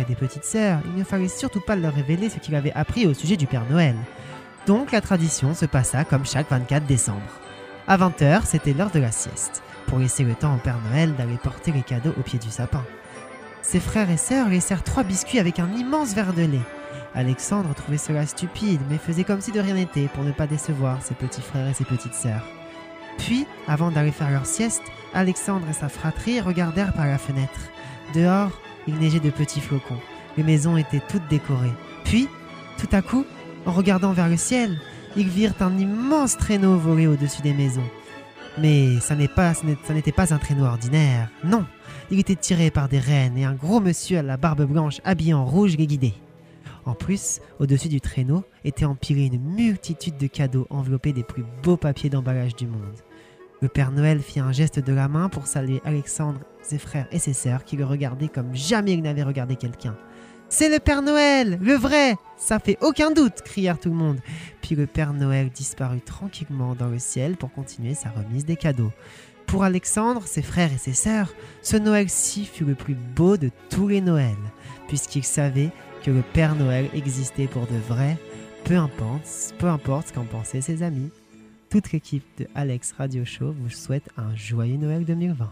et des petites sœurs, il ne fallait surtout pas leur révéler ce qu'il avait appris au sujet du Père Noël. Donc la tradition se passa comme chaque 24 décembre. À 20h, c'était l'heure de la sieste, pour laisser le temps au Père Noël d'aller porter les cadeaux au pied du sapin. Ses frères et sœurs laissèrent 3 biscuits avec un immense verre de lait. Alexandre trouvait cela stupide, mais faisait comme si de rien n'était pour ne pas décevoir ses petits frères et ses petites sœurs. Puis, avant d'aller faire leur sieste, Alexandre et sa fratrie regardèrent par la fenêtre. Dehors, il neigeait de petits flocons. Les maisons étaient toutes décorées. Puis, tout à coup, en regardant vers le ciel, ils virent un immense traîneau voler au-dessus des maisons. Mais ça n'était pas un traîneau ordinaire, non. Il était tiré par des rennes et un gros monsieur à la barbe blanche habillé en rouge les guidait. En plus, au-dessus du traîneau était empilée une multitude de cadeaux enveloppés des plus beaux papiers d'emballage du monde. Le Père Noël fit un geste de la main pour saluer Alexandre, ses frères et ses sœurs qui le regardaient comme jamais il n'avait regardé quelqu'un. « C'est le Père Noël, le vrai, ça fait aucun doute !» crièrent tout le monde. Puis le Père Noël disparut tranquillement dans le ciel pour continuer sa remise des cadeaux. Pour Alexandre, ses frères et ses sœurs, ce Noël-ci fut le plus beau de tous les Noëls, puisqu'il savait que le Père Noël existait pour de vrai, peu importe ce qu'en pensaient ses amis. Toute l'équipe de Alex Radio Show vous souhaite un joyeux Noël 2020.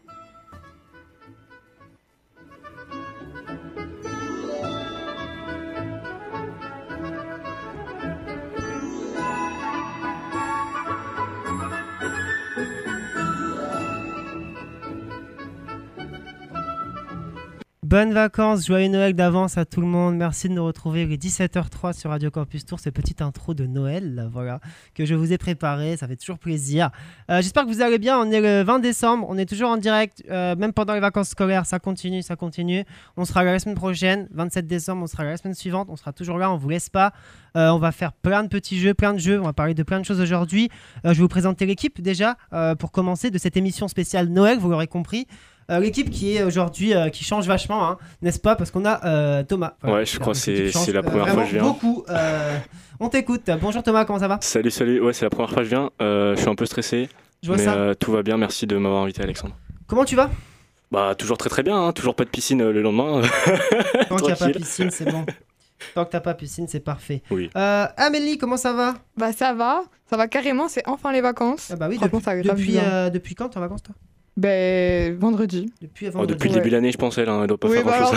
Bonnes vacances, joyeux Noël d'avance à tout le monde. Merci de nous retrouver les 17h03 sur Radio Campus Tour. Cette petite intro de Noël, là, voilà, que je vous ai préparée. Ça fait toujours plaisir. J'espère que vous allez bien. On est le 20 décembre. On est toujours en direct. Même pendant les vacances scolaires, ça continue. On sera là la semaine prochaine, 27 décembre. On sera là la semaine suivante. On sera toujours là. On ne vous laisse pas. On va faire plein de petits jeux, plein de jeux. On va parler de plein de choses aujourd'hui. Je vais vous présenter l'équipe déjà pour commencer de cette émission spéciale Noël. Vous l'aurez compris. L'équipe qui est aujourd'hui, qui change vachement, hein, n'est-ce pas? Parce qu'on a Thomas. Voilà, ouais, je crois que c'est la première fois que je viens. Beaucoup. On t'écoute. Bonjour Thomas, comment ça va? Salut. Ouais, c'est la première fois que je viens. Je suis un peu stressé. Mais tout va bien. Merci de m'avoir invité, Alexandre. Comment tu vas? Bah, toujours très bien. Hein. Toujours pas de piscine le lendemain. Tant qu'il n'y a pas de piscine, c'est bon. Tant que t'as pas piscine, c'est parfait. Oui. Amélie, comment ça va? Bah ça va carrément, c'est enfin les vacances. Ah bah oui, depuis quand t'es en vacances toi? Ben vendredi. Depuis le début de l'année, je pensais, elle doit pas faire grand-chose.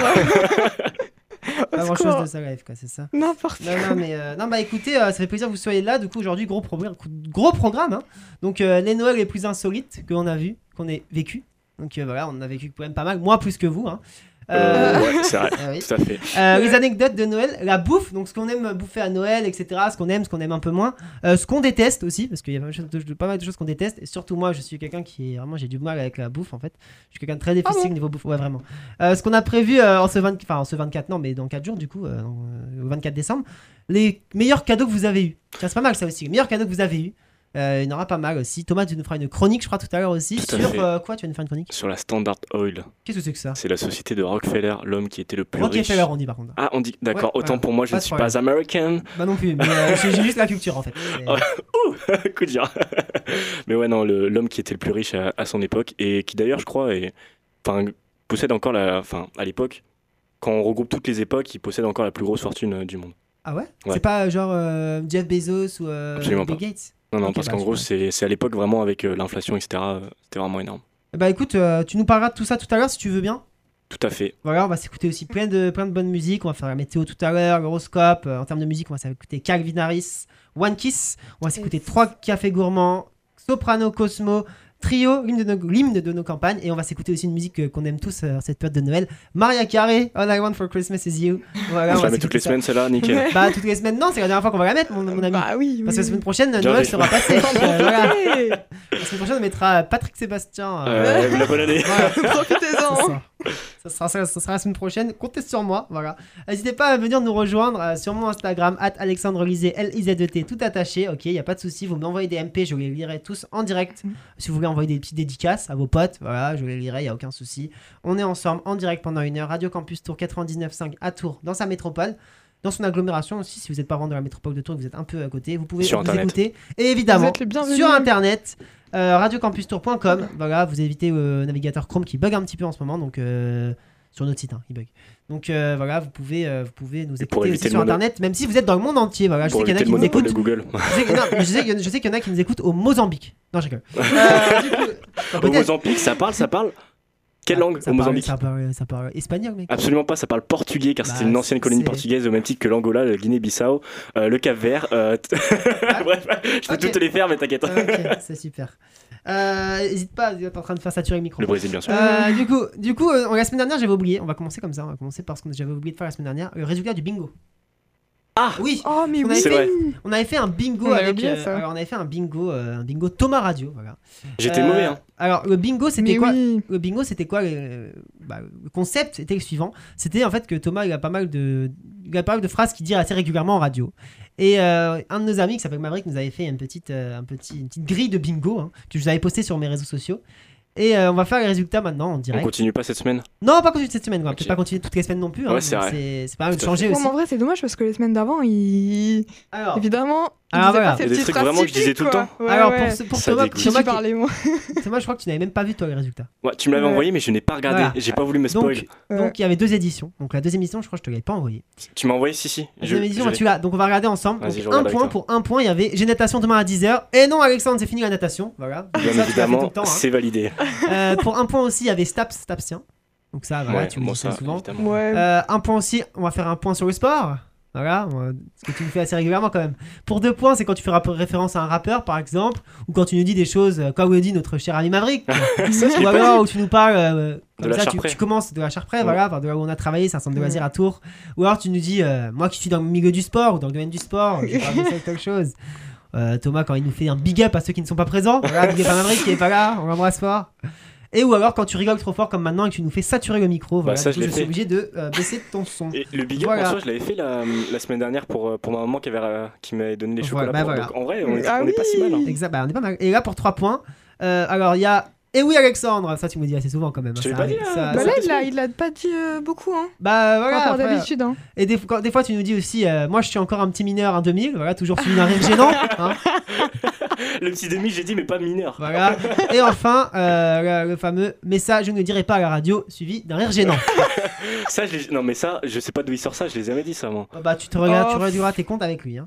Pas grand-chose de sa life, quoi, c'est ça. N'importe quoi. Non, bah écoutez, ça fait plaisir que vous soyez là. Du coup, aujourd'hui, gros programme. Hein. Donc, les Noëls les plus insolites qu'on a vus, qu'on ait vécu. Donc voilà, on en a vécu quand même pas mal, moi plus que vous. Hein. Ouais, c'est vrai, oui. tout à fait. Les anecdotes de Noël, la bouffe, donc ce qu'on aime bouffer à Noël, etc. Ce qu'on aime un peu moins. Ce qu'on déteste aussi, parce qu'il y a pas mal de choses qu'on déteste. Et surtout, moi, je suis quelqu'un qui est vraiment, j'ai du mal avec la bouffe en fait. Je suis quelqu'un de très difficile niveau bouffe, ouais, vraiment. Ce qu'on a prévu en ce 24, non, mais dans 4 jours, du coup, le 24 décembre, les meilleurs cadeaux que vous avez eu. Tiens, c'est pas mal ça aussi, les meilleurs cadeaux que vous avez eu. Il y en aura pas mal aussi. Thomas, tu nous feras une chronique, je crois, tout à l'heure aussi. Sur quoi tu vas nous faire une chronique? Sur la Standard Oil. Qu'est-ce que c'est que ça? C'est la société de Rockefeller, l'homme qui était le plus riche. Rockefeller, on dit par contre. Ah, on dit, d'accord. Ouais, autant pour moi, je ne suis pas américain. Bah non plus, mais j'ai juste la culture en fait. Coup dur. Mais ouais, non, l'homme qui était le plus riche à son époque et qui d'ailleurs, je crois, possède encore à l'époque, quand on regroupe toutes les époques, il possède encore la plus grosse fortune du monde. Ah ouais? C'est pas genre Jeff Bezos ou Bill Gates? Non, parce qu'en gros, c'est à l'époque vraiment avec l'inflation, etc. C'était vraiment énorme. Bah écoute, tu nous parleras de tout ça tout à l'heure si tu veux bien. Tout à fait. Voilà, on va s'écouter aussi plein de bonnes musiques. On va faire la météo tout à l'heure, l'horoscope. En termes de musique, on va s'écouter Calvin Harris, One Kiss. On va s'écouter 3 cafés gourmands, Soprano Cosmo, Trio, l'hymne de nos campagnes. Et on va s'écouter aussi une musique qu'on aime tous cette période de Noël. Mariah Carey, All I Want for Christmas is You. Voilà, on la met toutes les semaines, celle-là, nickel. Bah, toutes les semaines, non, c'est la dernière fois qu'on va la mettre, mon ami. Bah oui. Parce que la semaine prochaine, Noël sera passé. Voilà. La semaine prochaine, on mettra Patrick Sébastien. La bonne année. Voilà. Profitez-en. Ça sera la semaine prochaine. Comptez sur moi. Voilà. N'hésitez pas à venir nous rejoindre sur mon Instagram, @AlexandreLizet, LIZET, tout attaché. Ok, il n'y a pas de souci. Vous m'envoyez des MP, je les lirai tous en direct. Si vous voulez envoyer des petites dédicaces à vos potes, voilà, je les lirai, il n'y a aucun souci. On est ensemble en direct pendant 1 heure. Radio Campus Tour 99.5 à Tours, dans sa métropole. Dans son agglomération aussi, si vous n'êtes pas vraiment dans la métropole de Tours, vous êtes un peu à côté, vous pouvez vous écouter. Et évidemment, sur internet, radiocampustour.com. Voilà, vous évitez le navigateur Chrome qui bug un petit peu en ce moment. Donc sur notre site, hein, il bug. Donc voilà, vous pouvez nous Et pour écouter éviter aussi sur le mono- internet, même si vous êtes dans le monde entier. Voilà, je sais Pour qu'il y en a éviter qui le nous monopole écoutent. de Google. Je sais qu'il y en a qui nous écoutent au Mozambique. Non, je rigole. Du coup, Au peut-être. Mozambique, ça parle quelle langue Ça au parle- Mozambique? ça parle espagnol, mec. Absolument pas, ça parle portugais car Bah, c'était une ancienne colonie c'est- portugaise au même titre que l'Angola, le Guinée-Bissau, le Cap-Vert. Bref, je peux Ok. toutes te les faire, mais t'inquiète. Ok, c'est super. N'hésite pas, tu es en train de faire saturer le micro. Le Brésil, bien sûr. Du coup, la semaine dernière, j'avais oublié. On va commencer comme ça. On va commencer par ce que j'avais oublié de faire la semaine dernière. Le résultat du bingo. Ah Oui, Oh, mais On oui. avait C'est vrai. on avait fait un bingo On avait avec. oublié ça. Alors, on avait fait un bingo Thomas Radio. Voilà. J'étais mauvais, hein. Alors, le bingo, c'était Mais quoi oui. Le bingo, c'était quoi le concept était le suivant. C'était en fait que Thomas, il a pas mal de phrases qu'il dit assez régulièrement en radio. Et un de nos amis qui s'appelle Maverick nous avait fait une petite grille de bingo, hein, que je vous avais posté sur mes réseaux sociaux. Et on va faire les résultats maintenant en On direct. continue pas cette semaine. Non, pas continuer cette semaine. On va Ok. peut-être pas continuer toutes les semaines non plus. Hein, Ouais, c'est donc vrai. c'est pas mal de Tout à changer Bon, aussi. mais en vrai, c'est dommage parce que les semaines d'avant, Alors, évidemment, il Alors, disait voilà. pas ces Il y a des petits trucs phrases vraiment que je disais typiques, tout le quoi. temps. Ouais, alors ouais. pour Ça Thomas, dégoûte. Si Thomas, tu parlais, moi. Thomas, je crois que tu n'avais même pas vu toi les résultats. Ouais, tu me l'avais Ouais. envoyé, mais je n'ai pas regardé. Voilà. J'ai pas voulu me spoil. Donc il y avait 2 éditions. Donc la deuxième édition, je crois que je te l'avais pas envoyée. Tu m'as envoyé, si. La deuxième édition, tu l'as. Donc on va regarder ensemble. Vas-y, Donc, je un regarde avec point toi. pour un point. Il y avait j'ai natation demain à 10h. Et non, Alexandre, c'est fini la natation. Voilà. Donc, Bien ça, tu l'as fait tout évidemment, le temps, hein. c'est validé. Pour un point aussi, il y avait Stapsien. Donc ça, voilà, Ouais, tu me bon, dis ça ça, souvent. évidemment. Ouais. Un point aussi, on va faire un point sur le sport. Voilà, ce que tu me fais assez régulièrement quand même. Pour 2 points, c'est quand tu fais référence à un rappeur par exemple, ou quand tu nous dis des choses comme le dit notre cher ami Maverick. Ça, je l'ai Ou pas alors dit. où tu nous parles comme la ça, Charpray. tu commences de la Charpray, Ouais. voilà, enfin, de là où on a travaillé, c'est un centre de Ouais. loisirs à Tours. Ou alors tu nous dis, moi qui suis dans le milieu du sport ou dans le domaine du sport, je parle de ça ou quelque chose. Thomas, quand il nous fait un big up à ceux qui ne sont pas présents, voilà, big up à Maverick qui est pas là, on l'embrasse fort. Et ou alors quand tu rigoles trop fort comme maintenant et que tu nous fais saturer le micro, voilà, ça, du coup, je je l'ai suis fait. obligé de baisser ton son. Et le big up, Voilà. en soi, je l'avais fait la semaine dernière pour ma maman qui m'avait donné les Voilà, chocolats. bah voilà. Donc en vrai, Ah on est pas si mal. hein. Exact, on est pas mal. Et là pour 3 points, alors il y a. Et oui Alexandre, ça tu me dis assez souvent quand même. Je hein, l'ai ça pas dit, arrive, là. ça- Bah ça- là, il l'a pas dit beaucoup, hein. Bah Par voilà. rapport à après, d'habitude, hein. Et des fois, tu nous dis aussi, moi je suis encore un petit mineur, un 2000, voilà, toujours suivi d'un rire gênant. Hein, Le petit demi, j'ai dit, mais pas mineur. voilà. Et enfin, le fameux message, je ne le dirai pas à la radio, suivi d'un rire gênant. Ça, non, mais ça, je sais pas d'où il sort ça, je les ai jamais dit ça, moi. Bah, tu te regardes, Oh. tu régleras tes comptes avec lui. Hein.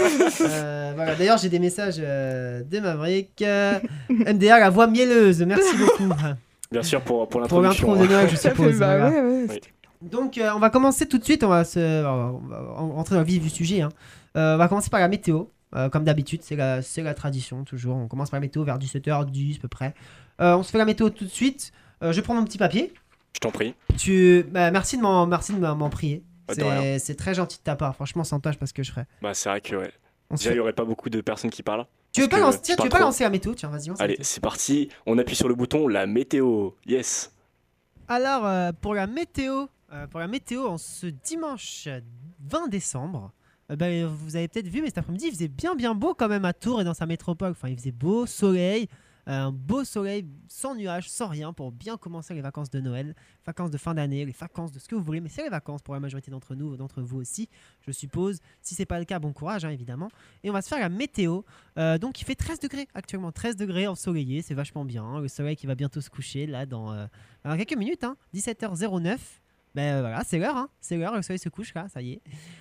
Voilà. D'ailleurs, j'ai des messages de Maverick. MDA, la voix mielleuse, merci beaucoup. Bien sûr, pour Pour l'introduction. l'intro de Noël, je Ça fait, suppose. bah voilà. ouais. Oui. Donc, on va commencer tout de suite. On va rentrer dans le vif du sujet. Hein. On va commencer par la météo. Comme d'habitude, c'est la tradition, toujours. On commence par la météo vers 17h10 à peu près. On se fait la météo tout de suite. Je prends mon petit papier. Je t'en prie. Merci de m'en prier. Pas de rien. C'est très gentil de ta part. Franchement, sans tâche parce que je ferai. Bah, c'est vrai que, ouais. On se Déjà, fait- il y aurait pas beaucoup de personnes qui parlent. Tu veux parce pas, que tiens, je tu veux parle pas trop. lancer la météo? Tiens, vas-y. lance la Allez, météo. c'est parti. On appuie sur le bouton, la météo. Yes. Alors, pour la météo en ce dimanche 20 décembre, vous avez peut-être vu, mais cet après-midi, il faisait bien beau quand même à Tours et dans sa métropole. Enfin, il faisait beau, soleil, un beau soleil, sans nuages, sans rien, pour bien commencer les vacances de Noël, vacances de fin d'année, les vacances de ce que vous voulez, mais c'est les vacances pour la majorité d'entre nous, d'entre vous aussi, je suppose. Si c'est pas le cas, bon courage, hein, évidemment. Et on va se faire la météo. Donc, il fait 13 degrés actuellement, 13 degrés ensoleillé, c'est vachement bien. Hein, le soleil qui va bientôt se coucher, là, dans quelques minutes, hein, 17h09. Ben voilà, c'est l'heure, hein, c'est l'heure, le soleil se couche, là, ça y est.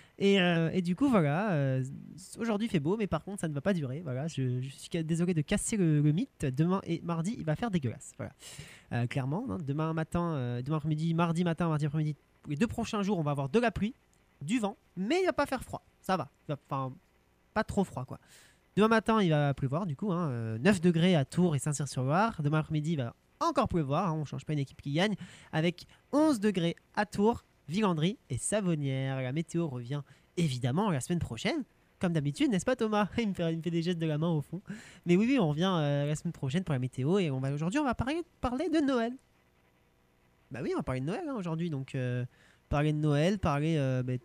Et du coup, voilà, aujourd'hui il fait beau, mais par contre, ça ne va pas durer. Voilà, je suis désolé de casser le mythe. Demain et mardi, il va faire dégueulasse. Voilà. Clairement, hein, demain après-midi, mardi matin, mardi après-midi, les 2 prochains jours, on va avoir de la pluie, du vent, mais il va pas faire froid. Ça va. Enfin, pas trop froid, quoi. Demain matin, il va pleuvoir, du coup, 9 degrés à Tours et Saint-Cyr-sur-Loire. Demain après-midi, il va encore pleuvoir, hein, on change pas une équipe qui gagne, avec 11 degrés à Tours, Villandry et Savonnières. La météo revient évidemment la semaine prochaine, comme d'habitude, n'est-ce pas Thomas? Il me fait des gestes de la main au fond. Mais oui, on revient la semaine prochaine pour la météo et aujourd'hui on va parler de Noël. Bah oui, on va parler de Noël hein, aujourd'hui, donc parler de Noël, parler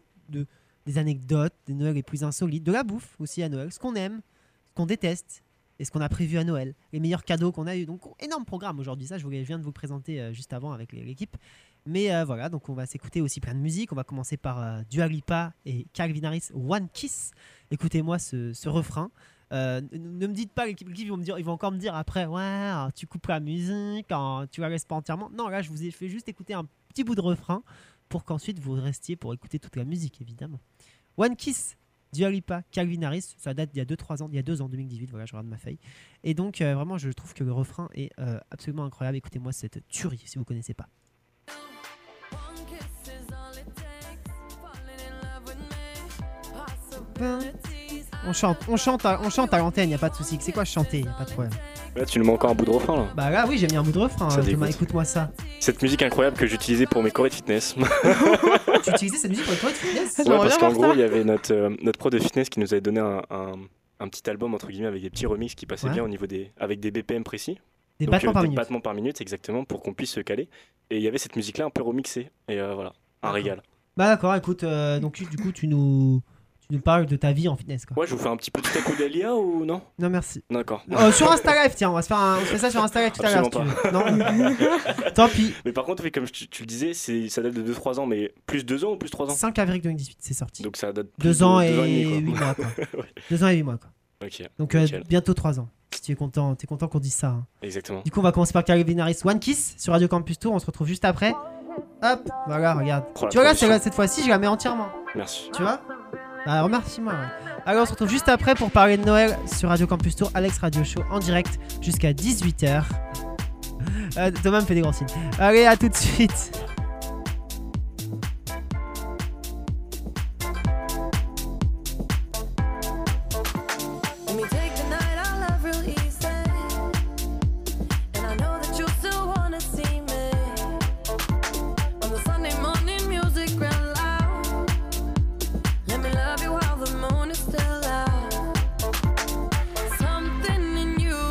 des anecdotes, des Noëls les plus insolites, de la bouffe aussi à Noël, ce qu'on aime, ce qu'on déteste. Et ce qu'on a prévu à Noël, les meilleurs cadeaux qu'on a eu. Donc, énorme programme aujourd'hui. Ça, je viens de vous le présenter juste avant avec l'équipe. Mais voilà, donc on va s'écouter aussi plein de musique. On va commencer par Dua Lipa et Calvin Harris, One Kiss. Écoutez-moi ce refrain. Ne me dites pas, l'équipe ils vont encore me dire après, ouais, tu coupes la musique, tu la laisses pas entièrement. Non, là, je vous ai fait juste écouter un petit bout de refrain pour qu'ensuite vous restiez pour écouter toute la musique, évidemment. One Kiss, Dua Lipa, Calvin Harris, ça date d'il y a 2-3 ans, il y a 2 ans, 2018, voilà, je regarde ma feuille. Et donc, vraiment, je trouve que le refrain est absolument incroyable. Écoutez-moi cette tuerie, si vous ne connaissez pas. On chante à l'antenne, il n'y a pas de souci. C'est quoi chanter, il n'y a pas de problème. Là, tu nous mets encore un bout de refrain, là. Bah là, oui, j'ai mis un bout de refrain. Ça Thomas, dégoûte. écoute-moi ça. Cette musique incroyable que j'utilisais pour mes chorés de fitness. Tu utilisais cette musique pour les chorés de fitness? J'aimerais Ouais, parce bien qu'en voir gros, ça. il y avait notre pro de fitness qui nous avait donné un petit album, entre guillemets, avec des petits remixes qui passaient Ouais. bien au niveau avec des BPM précis. Des Donc, battements par des minute. battements par minute, exactement, pour qu'on puisse se caler. Et il y avait cette musique-là un peu remixée. Et voilà, un régal. Bah d'accord, écoute, donc du coup, tu nous parles de ta vie en fitness, quoi. Ouais, je vous fais un petit peu tout à coup d'Alia ou non? Non, merci. D'accord. Sur Insta Live, tiens, on se fait ça sur Insta Live tout à l'heure, si tu Absolument veux. Non. Tant pis. Mais par contre, oui, comme tu le disais, ça date de 2-3 ans, mais plus 2 ans ou plus 3 ans? 5 avril 2018, c'est sorti. Donc ça date 2 ans et 2 8 mois. mois, quoi. Ouais. 2 ans et 8 mois, quoi. Ok, Donc nickel. bientôt 3 ans. Si tu es content, t'es content qu'on dise ça. Hein. Exactement. Du coup, on va commencer par Calvin Harris, One Kiss sur Radio Campus Tour. On se retrouve juste après. Hop, voilà, regarde. Oh, la Tu vois là, transition. cette fois-ci, je la mets entièrement. Merci. Tu vois? Bah, remercie-moi. Ouais. Alors, on se retrouve juste après pour parler de Noël sur Radio Campus Tour, Alex Radio Show en direct jusqu'à 18h. Thomas me fait des grands signes. Allez, à tout de suite. Let me take the night I love real easy. And I know that you still wanna see me. On the Sunday morning music real loud. Let me love you while the moon is still out. Something in you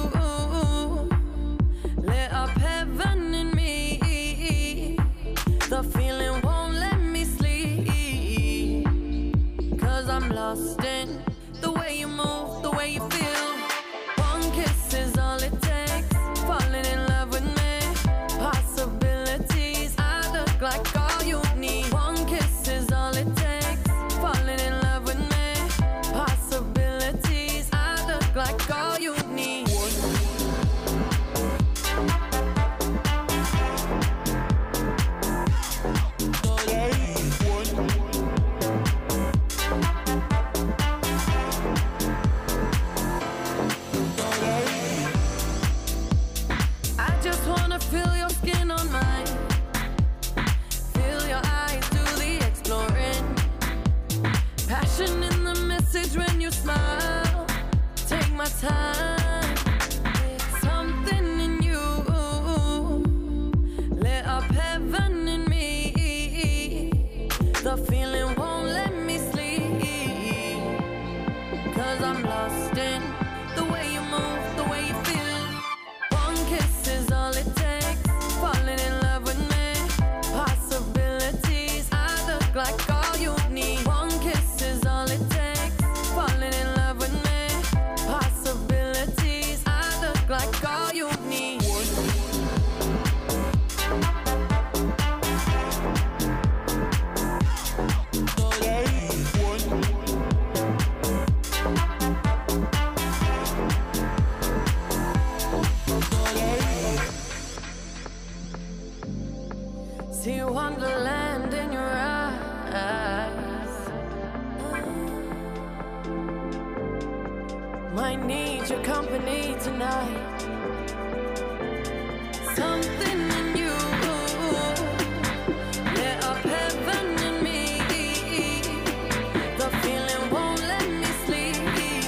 lit up heaven in me. The feeling won't let me sleep. 'Cause I'm lost in the way you move, the way you feel. One kiss is all it takes. Falling in love with me. Possibilities, I look like all you need. One kiss is all it takes. Falling in love with me. Possibilities, I look like all you need. I just wanna feel your skin on mine. Feel your eyes do the exploring. Passion in the message when you smile. Take my time. Something in you lit up heaven in me. The feeling won't let me sleep. 'Cause I'm lost in the way you move, the way you feel. One kiss is all it takes. Falling in love with me. Possibilities, I look like all you need. One kiss is all it takes. Falling in love with me. Possibilities, I look like all you need. See wonderland in your eyes. Might need your company tonight. Something in you lit up heaven in me. The feeling won't let me sleep.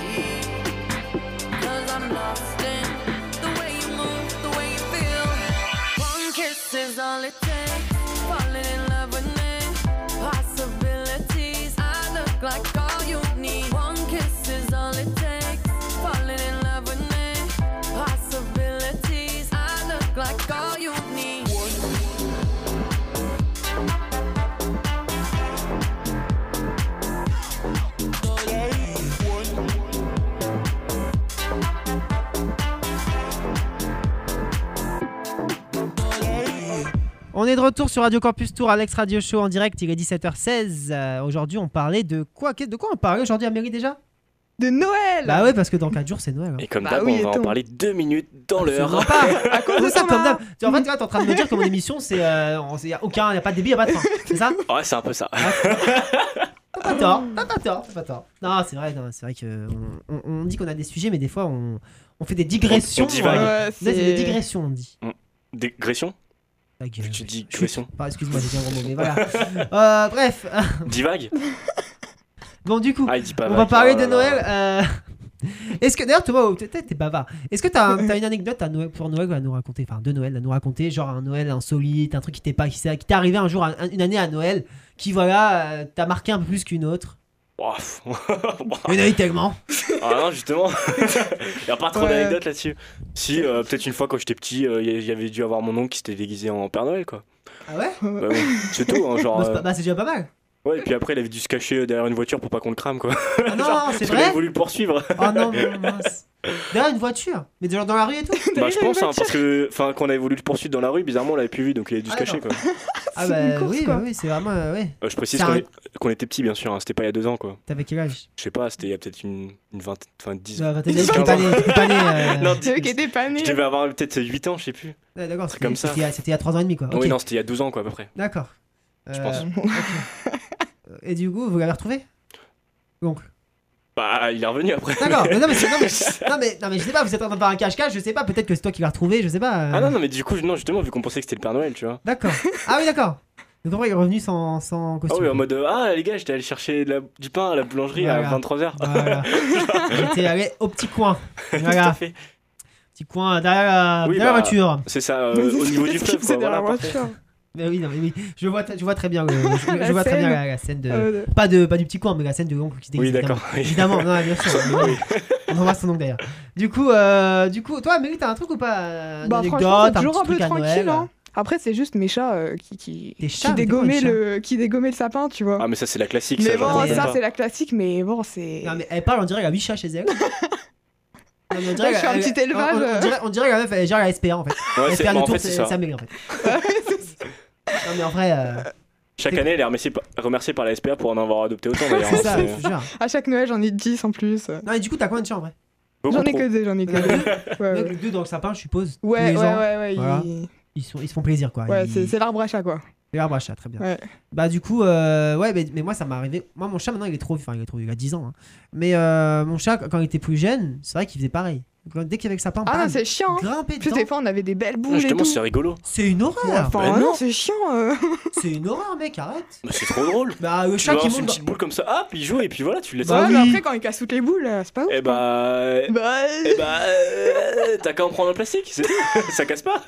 'Cause I'm lost in the way you move, the way you feel. One kiss is all it takes. Falling in love with me. Possibilities, I look like all you need. One kiss is all it takes. Falling in love with me. Possibilities, I look like all you need. On est de retour sur Radio Campus Tour, Alex Radio Show en direct, il est 17h16. Aujourd'hui, on parlait de quoi? De quoi on parlait aujourd'hui, Amélie, déjà? De Noël. Bah ouais, parce que dans 4 jours, c'est Noël. Hein. Et comme Bah d'hab, oui, on va et en tout. parler 2 minutes dans Absolument l'heure. pas. À cause de C'est ça, Thomas. comme d'hab. En fait, tu vois, t'es en train de me dire que mon émission, c'est. Y a pas de début, y a pas de fin. C'est ça? Ouais, c'est un peu ça. T'as pas tort, t'as pas tort. Non, c'est vrai que on dit qu'on a des sujets, mais des fois on fait des digressions. On divague. Ouais, Là, c'est des digressions, on dit. Dégression Ta gueule. Tu dis Chut. digression. Pardon, excuse-moi, j'ai dit un gros mot, mais voilà. Bref. Divague Bon, du coup, Ah, il dit pas on va vague. parler Oh de là là. Noël. Est-ce que d'ailleurs, Thomas, t'es bavard. Est-ce que t'as une anecdote pour Noël à nous raconter, enfin de Noël à nous raconter, genre un Noël insolite, un truc qui t'est arrivé un jour, une année à Noël, qui voilà, t'a marqué un peu plus qu'une autre. Oh, Il y en a eu tellement. Ah non, justement, il n'y a pas trop Ouais. d'anecdotes là-dessus. Si, peut-être une fois quand j'étais petit, il y avait dû avoir mon oncle qui s'était déguisé en Père Noël, quoi. Ah ouais? Bah, bon, c'est tout, hein, genre. Bah, c'est déjà pas mal. Ouais, et puis après, il avait dû se cacher derrière une voiture pour pas qu'on le crame, quoi. Ah non, c'est Parce qu'on avait vrai? voulu le poursuivre. Oh non, mince. Derrière une voiture? Mais genre dans la rue et tout? Bah, je pense, hein, parce que quand on avait voulu le poursuivre dans la rue, bizarrement, on l'avait plus vu, donc il a dû se Ah, cacher, quoi. Ah C'est une bah course, oui, quoi. bah oui, c'est vraiment. Ouais. Je précise C'est qu'on était petits, bien sûr, hein, c'était pas il y a 2 ans, quoi. T'avais quel âge? Je sais pas, c'était il y a peut-être une 20, enfin 10 ans. Bah, t'as dit que t'étais pas né. T'étais pas né. Non, C'est eux qui étaient pas nés. Je devais avoir peut-être 8 ans, je sais plus. Ouais, d'accord, c'est comme ça. C'était il y a 3 ans et demi, quoi. Oui, Ok. non, c'était il y a 12 ans, quoi, à peu près. D'accord. Je pense. Ok. Et du coup, vous l'avez retrouvé? Donc. Bah, il est revenu après. D'accord, mais non, mais je sais pas, vous êtes en train de faire un cache-cache, je sais pas, peut-être que c'est toi qui l'as retrouvé, je sais pas. Ah non, non, mais du coup, non, justement, vu qu'on pensait que c'était le Père Noël, tu vois. D'accord. Ah oui, d'accord. Donc après, il est revenu sans Ah costume. oui, en mode, ah les gars, j'étais allé chercher du pain à la boulangerie Voilà. à 23h. Voilà. J'étais allé au petit coin. Tout à Voilà. fait. Petit coin derrière la, Oui, derrière la bah, voiture. C'est ça, au niveau du Qu'est-ce fleuve, qu'il faisait quoi. derrière Voilà, la parfait. voiture? Mais oui, non, mais oui. Je vois très bien, je vois très scène. bien la scène de. Euh, Pas du petit coin, mais la scène de l'oncle qui se déguise. Oui, d'accord. Évidemment, oui. non, bien sûr. Oui. On embrasse son oncle d'ailleurs. Du coup, toi, Amélie, t'as un truc ou pas? Une Bah anecdote, franchement, c'est un toujours petit un peu truc à tranquille. Noël. Hein. Après, c'est juste mes chats qui Tes chats, mais qui dégommaient le sapin, tu vois. Ah, mais ça, c'est la classique. Mais ça, bon, j'en mais reviens ça pas. c'est la classique, mais bon, c'est. Non, mais elle parle, on dirait, elle a 8 chats chez elle. Non, mais on Ouais, je fais un elle- petit élevage. On dirait que la meuf, elle gère la SPA en fait. Ouais, La c'est SPA bah, de en tour, fait, c'est ça. c'est Amélie en fait. Non, mais en vrai, Chaque année, elle est remerciée par la SPA pour en avoir adopté autant, d'ailleurs. c'est hein, ça, c'est- je te jure. À chaque Noël, j'en ai 10 en plus. Non, et du coup, t'as combien de chats en vrai? beaucoup J'en ai trop. que deux, j'en ai que Donc, deux. Ouais, donc, ouais. les deux dans le sapin, je suppose. tous Ouais, les ouais, ans, ouais, Voilà. il- ils se font plaisir quoi. ouais, Ils- c'est l'arbre à chat quoi. Les arbres à chat, très bien. Ouais. Bah du coup, ouais, mais moi ça m'est arrivé. Moi mon chat maintenant il est trop vieux, il a 10 ans. Hein. Mais mon chat quand il était plus jeune, c'est vrai qu'il faisait pareil. Dès qu'il y avait le sapin, Ah bam, non, c'est chiant. Hein. grimper Plus dedans. des fois, on avait des belles Ah, boules et justement, tout. c'est rigolo. C'est une horreur. Enfin, Bah non, non. c'est chiant. C'est une horreur mec, arrête. Bah, c'est trop drôle. Bah le Tu chat vas qui avoir une monte petite boule comme ça, hop, il joue et puis voilà, tu le laisses. Bah Ouais, oui. mais après, quand il casse toutes les boules, c'est pas ouf. Eh bah. Bah, T'as qu'à en prendre un plastique, c'est tout. Ça casse pas.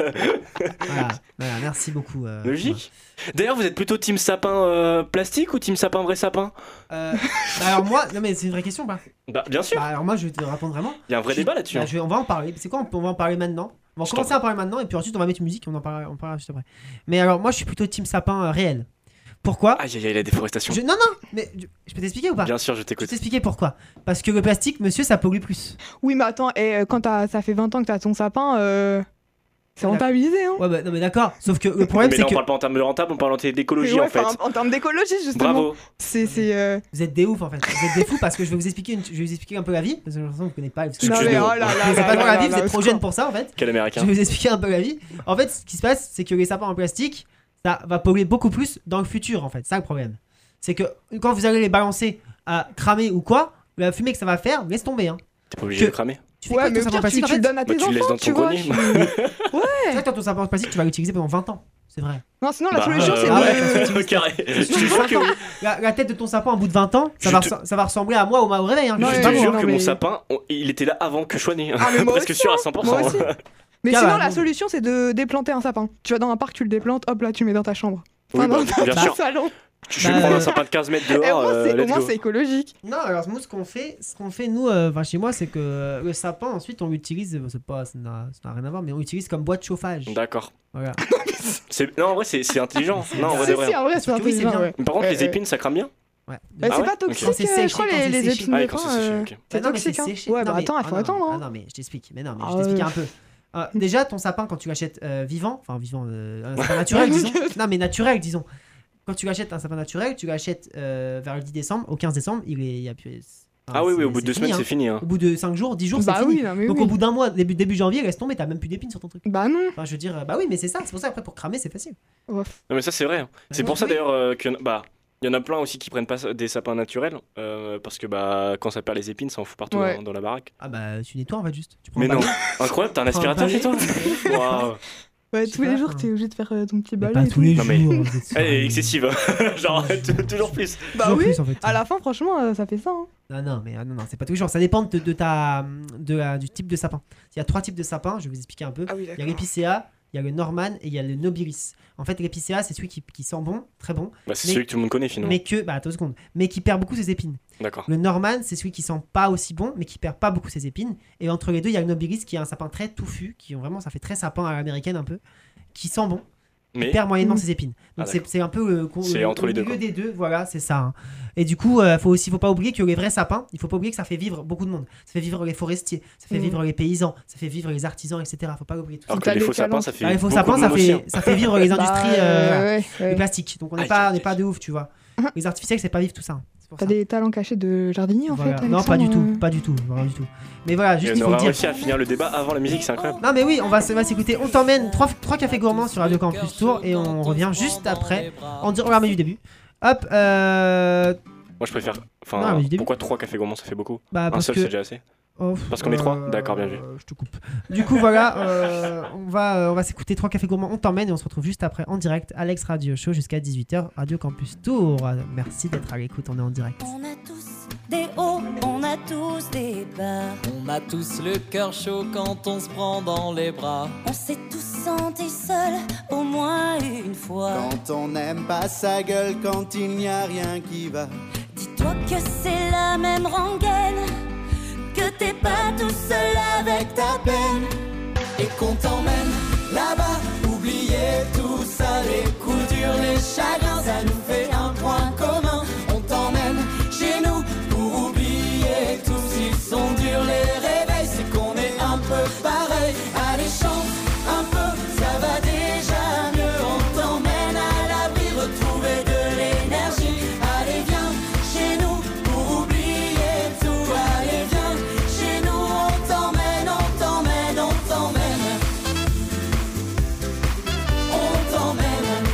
voilà, merci beaucoup. Logique. D'ailleurs, vous êtes plutôt team sapin plastique ou team sapin vrai sapin? Bah, alors moi, non mais c'est une vraie question pas. Bah, bien sûr. Bah, alors moi je vais te répondre vraiment. Il y a un vrai débat là-dessus. Bah, hein. on va en parler. C'est quoi on va en parler maintenant. On va Je commencer t'en à parler maintenant et puis ensuite on va mettre une musique et on parlera juste après. Mais alors moi je suis plutôt team sapin réel. Pourquoi? Aïe aïe aïe, la déforestation. Non, mais je peux t'expliquer ou pas? Bien sûr, je Je vais t'écoute. t'expliquer pourquoi. Parce que le plastique, monsieur, ça pollue plus. oui, mais attends, quand ça fait 20 ans que t'as ton sapin, c'est D'accord. rentabilisé. Hein. Ouais, bah non, mais d'accord. Sauf que le problème, Mais c'est là, on que parle pas en termes de rentable, on parle en termes d'écologie Mais ouais, en fait. enfin, en termes d'écologie, justement. Bravo. C'est. vous êtes des oufs en fait. Vous êtes des fous parce que je vais vous expliquer, un peu la vie. Parce que j'ai l'impression que vous connaissez pas. Parce que Non, mais Excuse-nous. oh là là. vous là pas dans là la vie, là vous êtes là, trop au jeunes secours. pour ça en fait. Quel Je américain. vais vous expliquer un peu la vie. En fait, ce qui se passe, c'est que les sapins en plastique, ça va polluer beaucoup plus dans le futur en fait. C'est ça le problème. C'est que quand vous allez les balancer à cramer ou quoi, la fumée que ça va faire, laisse tomber. Hein. T'es pas obligé Que- de cramer. Tu fais Ouais, quoi mais avec ton sapin au en pire, plastique en tu le fait? donnes à Bah, tes tu le laisses enfants, dans tu ton vois. grenier. C'est vrai, ton sapin en plastique, tu vas l'utiliser pendant 20 ans. C'est vrai. Non, sinon, la Bah, solution, c'est ah de. ouais, Carré. Je suis sûr que oui. La tête de ton sapin, au bout de 20 ans, ça va ressembler à moi au réveil. Hein. Non, Je Je sais mais pas te moi. jure non, que mais- mon sapin, il était là avant que je sois né. Ah, mais moi Presque aussi, sûr à 100%. Moi aussi. Mais Ah, sinon, bah, la non. solution, c'est de déplanter un sapin. Tu vas dans un parc, tu le déplantes, hop là, tu mets dans ta chambre. Oui, bah, dans bien ton sûr. salon. Je vais Bah, prendre un sapin de 15 mètres Et dehors. au Let's moins, go. c'est écologique. Non, alors nous, ce qu'on fait nous, chez moi, c'est que le sapin, ensuite, on l'utilise, ça n'a rien à voir, mais on l'utilise comme boîte de chauffage. D'accord. Voilà. Non, en vrai, c'est intelligent. Non, en vrai, de Si, vrai. en vrai, c'est Parce que oui, c'est intelligent, bien. ouais. Mais par contre, les Ouais, épines, ça crame bien. Ouais. Bah, Ah c'est ouais pas Ok. toxique, Quand c'est séché, je crois, quand c'est les séché. épines Ah, de et quand pain. c'est séché, ok. C'est Bah non, mais toxique, hein. séché. Ouais, Non, bah mais- attends, il faut non, attendre. Ah hein. non, mais je t'explique. Mais non, mais Ah je t'explique ouais. un peu. Déjà, ton sapin, quand tu l'achètes vivant, un sapin naturel, disons. Non, mais naturel, disons. Quand tu l'achètes un sapin naturel, tu l'achètes vers le 10 décembre. Au 15 décembre, il y a plus. Ah oui, au bout de 2 fini, semaines, hein. c'est fini. Hein. Au bout de 5 jours, 10 jours, Bah c'est fini. oui, non, mais Donc oui. au bout d'un mois, début janvier, laisse tomber, t'as même plus d'épines sur ton truc. Bah non. Enfin, je veux dire, bah oui, mais c'est ça, c'est pour ça après pour cramer, c'est facile. Ouf. Non, mais ça, c'est vrai. Hein. C'est pour ça Oui. d'ailleurs qu'il y en a plein aussi qui prennent pas des sapins naturels parce que quand ça perd les épines, ça en fout partout Ouais. dans la baraque. Ah bah tu nettoies en fait juste. Tu prends Mais un non, balai. incroyable, t'as un Prends un aspirateur chez toi. balai. Waouh. Ouais, Je sais tous les pas, jours, hein. t'es obligé de faire ton petit Mais balai. pas et tous tout. les Non, mais- jours. vous êtes sûr, Elle est mais- excessive. Genre, toujours plus. Bah Toujours oui. plus, en fait. À la fin, franchement, ça fait ça. Hein. Non, c'est pas tous les jours. Ça dépend du type de sapin. Il y a 3 types de sapins, je vais vous expliquer un peu. Ah oui, Il y a l'épicéa, il y a le Norman et il y a le nobilis. En fait, l'épicéa, c'est celui qui sent bon, très bon, Bah, c'est Mais- celui que tout le monde connaît finalement. attends 2 secondes, mais qui perd beaucoup ses épines. D'accord. Le Norman, c'est celui qui sent pas aussi bon, mais qui perd pas beaucoup ses épines. Et entre les deux, il y a le nobilis qui est un sapin très touffu, ça fait très sapin à l'américaine un peu, qui sent bon, qui Mais perd moyennement Mm. ses épines. Donc Ah, c'est un peu C'est entre les deux, milieu quoi. des deux, voilà, c'est ça. Hein. Et du coup, faut pas oublier que les vrais sapins, il faut pas oublier que ça fait vivre beaucoup de monde. Ça fait vivre les forestiers, ça fait Mm. vivre les paysans, ça fait vivre les artisans, etc. Faut pas oublier tout ça. alors que T'as les les faux sapins, calanques. ça fait. Ah, les faux beaucoup sapins, de ça monde aussi, hein. fait vivre les industries ouais, du ouais. plastique. Donc on n'est Aïe, pas, aïe, de ouf, tu vois. Les artificiels, c'est pas vivre tout ça. hein. C'est pour T'as ça. des talents cachés de jardinier en Voilà. fait. Non, pas du tout, Alexandre, pas du tout, vraiment du tout. Mais voilà, Et juste on il faut aura le dire. réussi à finir le débat avant la musique, c'est incroyable. Non mais oui, on va s'écouter. On t'emmène 3 cafés gourmands sur Radio Campus Tour et on revient juste après. On va remettre du début. Hop, Moi, je préfère. Non, Enfin, mais du début. pourquoi 3 cafés gourmands, ça fait beaucoup? bah Un parce seul, que c'est déjà assez. Oh, Parce qu'on est 3 D'accord, bien vu. Je te coupe. Du coup voilà, on va s'écouter 3 cafés gourmands. On t'emmène et on se retrouve juste après en direct. Alex Radio Show jusqu'à 18h Radio Campus Tour. Merci d'être à l'écoute. On est en direct. On a tous des hauts, on a tous des bas. On a tous le cœur chaud quand on se prend dans les bras. On s'est tous sentis seuls au moins une fois. Quand on n'aime pas sa gueule, quand il n'y a rien qui va. Dis-toi que c'est la même rengaine, que t'es pas tout seul avec ta peine. Et qu'on t'emmène là-bas, oubliez tout ça, les coups durs, les chagrins, ça nous fait un point commun. On t'emmène chez nous pour oublier tout. S'ils sont durs les réveils, c'est qu'on est un peu pareil. Allez chante un peu, ça va déjà mieux. On t'emmène à l'abri, retrouver de l'énergie. Allez viens chez nous pour oublier tout. Allez viens chez nous, on t'emmène, on t'emmène, on t'emmène. On t'emmène.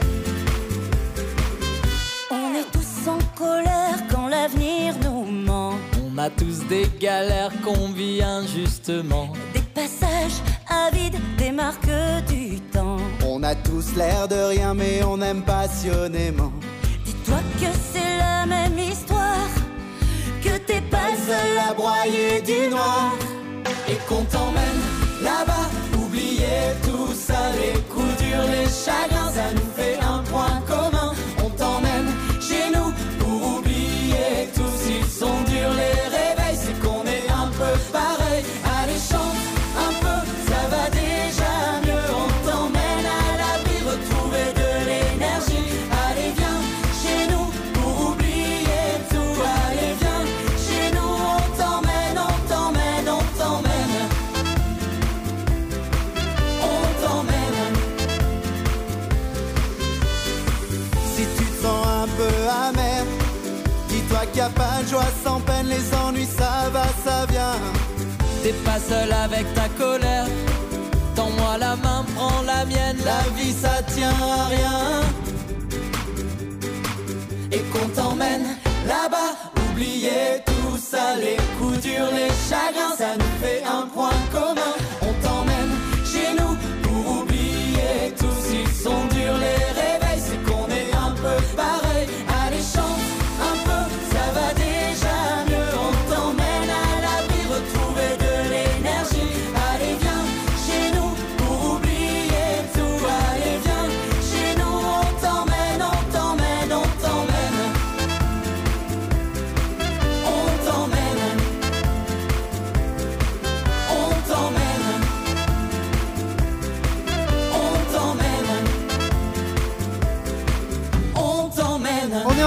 On est tous en colère quand l'avenir nous ment. On a tous des galères qu'on vit injustement. Des passages avides, des marques du temps. On a tous l'air de rien mais on aime passionnément. Dis-toi que c'est la même histoire, que t'es pas le seul à broyer du noir. Et qu'on t'emmène là-bas, oubliez tout ça, les coups durs, les chagrins, ça nous fait un point commun. On t'emmène chez nous pour oublier tout. S'ils sont durs les réveils, c'est qu'on est un peu pareil. Allez chante un peu, ça va déjà mieux. On t'emmène à l'abri, retrouver de l'énergie. Allez viens chez nous pour oublier tout. Allez viens chez nous, on t'emmène, on t'emmène, on t'emmène. On t'emmène. Si tu te sens un peu amer, dis-toi qu'il n'y a pas de joie sans peine. Les ennuis ça va, ça vient. T'es pas seul avec ta colère. Tends-moi la main, prends la mienne. La vie ça tient à rien. Et qu'on t'emmène là-bas, oubliez tout ça, les coups durs, les chagrins, ça nous fait un point commun. On t'emmène chez nous pour oublier tout. S'ils sont durs les réveils, c'est qu'on est un peu pareil. Allez chante un peu, ça va déjà mieux. On t'emmène à l'abri, retrouver de l'énergie. Allez viens chez nous pour oublier tout. Allez viens chez nous, on t'emmène, on t'emmène, on t'emmène. On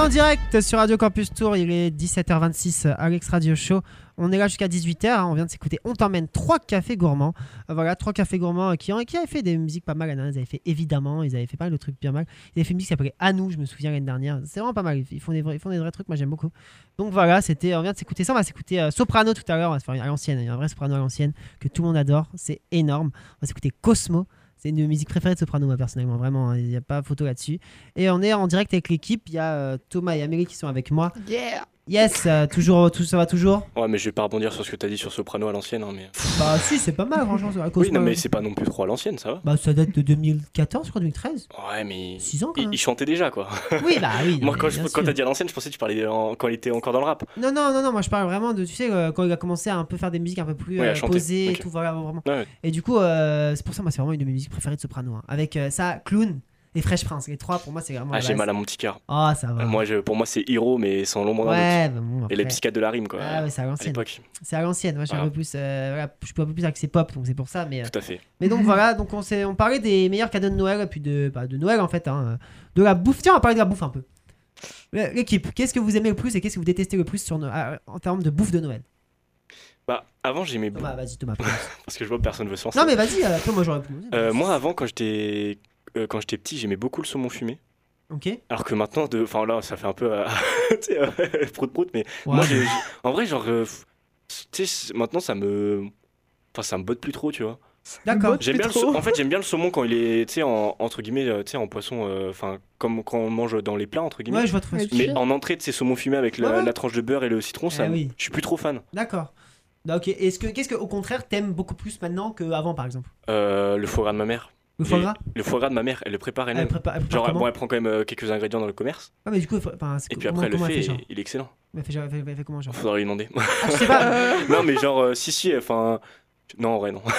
en direct sur Radio Campus Tour, il est 17h26, Alex Radio Show. On est là jusqu'à 18h, on vient de s'écouter On t'emmène 3 cafés gourmands. Voilà, 3 cafés gourmands qui avaient fait des musiques pas mal. Ils avaient fait Évidemment, ils avaient fait pas mal de trucs bien mal. Ils avaient fait une musique qui s'appelait À nous, je me souviens l'année dernière. C'est vraiment pas mal, ils font des vrais trucs, moi j'aime beaucoup. Donc voilà, on vient de s'écouter ça, on va s'écouter Soprano tout à l'heure, on va se faire à l'ancienne, il y a un vrai Soprano à l'ancienne que tout le monde adore, c'est énorme. On va s'écouter Cosmo. C'est une musique préférée de Soprano, moi personnellement, vraiment, il n'y a pas photo là-dessus. Et on est en direct avec l'équipe, il y a Thomas et Amélie qui sont avec moi. Yeah. Yes, toujours, ça va toujours. Ouais, mais je vais pas rebondir sur ce que t'as dit sur Soprano à l'ancienne. Hein, mais... Bah si, c'est pas mal, franchement. Oui, non, mais c'est pas non plus trop à l'ancienne, ça va. Bah ça date de 2014, je crois, 2013. Ouais, mais 6 ans quand même. il chantait déjà, quoi. Oui, bah oui. Moi, quand t'as dit à l'ancienne, je pensais que tu parlais quand il était encore dans le rap. Non, moi je parle vraiment de, tu sais, quand il a commencé à un peu faire des musiques un peu plus Ouais, à chanter. posées et Ok. tout, voilà, vraiment. Ouais. Et du coup, c'est pour ça, moi, c'est vraiment une de mes musiques préférées de Soprano. Hein. Avec ça, Clown et Fresh Prince, les 3, pour moi, c'est vraiment. Ah, la j'ai base. mal à mon petit cœur. Oh, ça va. Pour moi, c'est Hero, mais sans l'ombre d'un doute. Ouais, bah bon, Et après. les psychiatres de la rime, quoi. Ah ouais, c'est à à l'ancienne. l'époque. C'est à l'ancienne. Moi, je suis un Voilà. peu plus, voilà, je suis un peu plus axé pop, donc c'est pour ça. Mais Tout à fait. donc voilà, donc on parlait des meilleurs cadeaux de Noël, et puis de Noël en fait, hein, de la bouffe. Tiens, on va parler de la bouffe un peu. L'équipe, qu'est-ce que vous aimez le plus et qu'est-ce que vous détestez le plus en termes de bouffe de Noël? Bah, avant, j'aimais beaucoup. Thomas, vas-y, Thomas. commence. Parce que je vois que personne veut se lancer. Non, mais vas-y, après, moi j'aurais pu. Moi, avant, quand j'étais petit, j'aimais beaucoup le saumon fumé. Ok. Alors que maintenant, enfin là, ça fait un peu tu sais, prout-prout, mais Ouais. moi, en vrai, genre, tu sais, maintenant, ça me botte plus trop, tu vois. D'accord. Botte J'aime plus bien trop. en fait, j'aime bien le saumon quand il est, tu sais, entre guillemets, tu sais, en poisson, enfin, comme quand on mange dans les plats, entre guillemets. Ouais, je vois trop. Ouais, Mais en entrée, tu sais, saumon fumé avec Ouais. la tranche de beurre et le citron, ça, oui. je suis plus trop fan. D'accord. Ok. Qu'est-ce que, au contraire, t'aimes beaucoup plus maintenant qu'avant, par exemple? Le foie gras de ma mère. Le foie gras? Le foie gras de ma mère, elle le prépare Elle elle-même. prépare Genre, comment? bon, elle prend quand même quelques ingrédients dans le commerce. Ah, mais du coup, enfin, Et puis après, elle le comment fait, genre il est excellent. Elle fait comment, genre? Faudra lui demander. Ah, tu sais pas. Non, mais genre, si, enfin. Non, en vrai, non.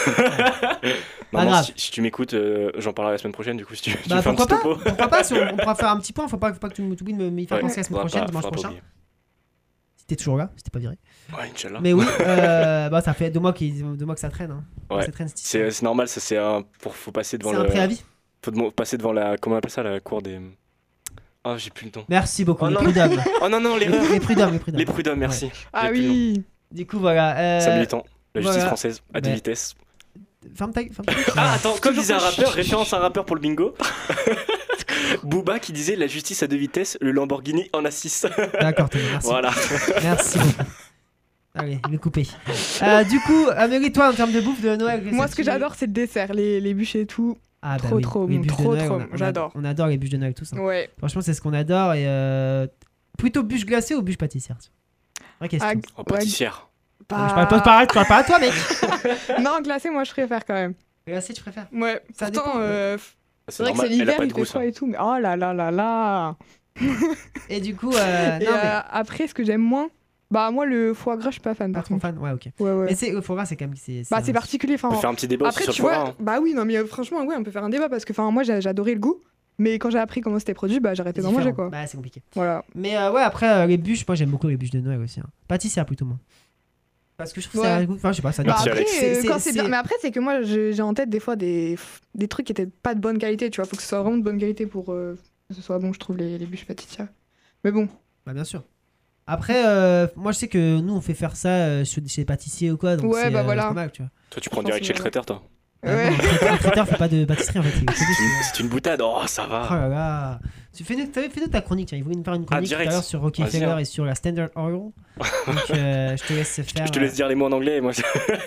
Pas grave. Si tu m'écoutes, j'en parlerai la semaine prochaine, du coup, si tu Bah me fais un pourquoi petit pas? topo. Pourquoi pas? On pourra faire un petit point. Faut pas que tu m'oublies de me faire Ouais, penser la semaine prochaine, dimanche faudra pas prochain. oublier. Si t'es toujours là, si t'es pas viré. Ouais, Inch'Allah. Mais oui, bah ça fait 2 mois que ça traîne. Hein. Ouais. Ça traîne, cette histoire. C'est normal, ça, faut passer devant C'est un préavis. Faut passer devant la. Comment on appelle ça, la cour des. Ah, j'ai plus le temps. Merci beaucoup, Oh les non. prud'hommes. Oh non, non, l'erreur. Les prud'hommes. Les prud'hommes, merci. Ah J'ai plus le nom. oui. Du coup, voilà. Ça militant. La justice voilà. française, à deux Ouais. vitesses. Ferme ta Ah, attends, comme disait un rappeur, référence à un rappeur pour le bingo. Booba qui disait la justice à deux vitesses, le Lamborghini en a 6. D'accord, Thomas, merci. Voilà. Merci beaucoup. Allez, il est coupé. Du coup, Amélie, toi, en termes de bouffe de Noël, Moi, qu'est-ce ce que j'adore, c'est le dessert, les bûches et tout. Ah, bah Trop, oui, trop les bon, bûches de trop, Noël, trop bon, j'adore. On adore les bûches de Noël tous. Hein. Ouais. Franchement, c'est ce qu'on adore. Et plutôt bûche glacée ou bûche pâtissière? Vraie question. Ah, En ouais, pâtissière. Je parle pas à toi, mec. Non, glacé, moi, je préfère quand même. Glacée, tu préfères? Ouais. Ça Pourtant, dépend. c'est vrai que c'est normal, elle a l'hiver, pas il de fait goût, froid ça. et tout, mais oh là là là là. Et du coup, Et non, mais après, ce que j'aime moins, bah moi, le foie gras, je suis pas fan. pas Par trop contre. fan. Ouais, ok. Ouais, ouais. Mais c'est le foie gras, c'est quand même. Bah, c'est particulier. On peut Enfin, faire un petit débat après, aussi tu sur le foie vois, gras. bah oui, non, mais franchement, ouais, on peut faire un débat parce que, enfin, moi, j'adorais le goût, mais quand j'ai appris comment c'était produit, bah, j'ai arrêté d'en manger, quoi. Bah, c'est compliqué. Voilà. Mais ouais, après, les bûches, moi, j'aime beaucoup les bûches de Noël aussi. Hein. Pâtissière plutôt, moi. Parce que je trouve ça. Ouais. Enfin, je sais pas, ça Bah, Merci, après, Alex. quand c'est bien. Mais après, c'est que moi, j'ai en tête des fois des trucs qui étaient pas de bonne qualité, tu vois. Faut que ce soit vraiment de bonne qualité pour que ce soit bon, je trouve, les bûches pâtissières. Mais bon. Bah, bien sûr. Après, moi, je sais que nous, on fait faire ça chez les pâtissiers ou quoi. Donc Ouais, c'est bah voilà. pas mal, tu vois. Toi, tu prends Je direct pense chez que le traiteur, toi. Ah Ouais. non, le traiteur fait pas de pâtisserie en fait. il fait que des- C'est une boutade. Oh, ça Oh va. là là. Fais-nous ta chronique. Tiens. Il voulait nous faire une chronique tout direct. à l'heure sur Vas-y, Rockefeller hein. et sur la Standard Oil. Donc je te laisse faire. Je te laisse dire les mots en anglais et moi.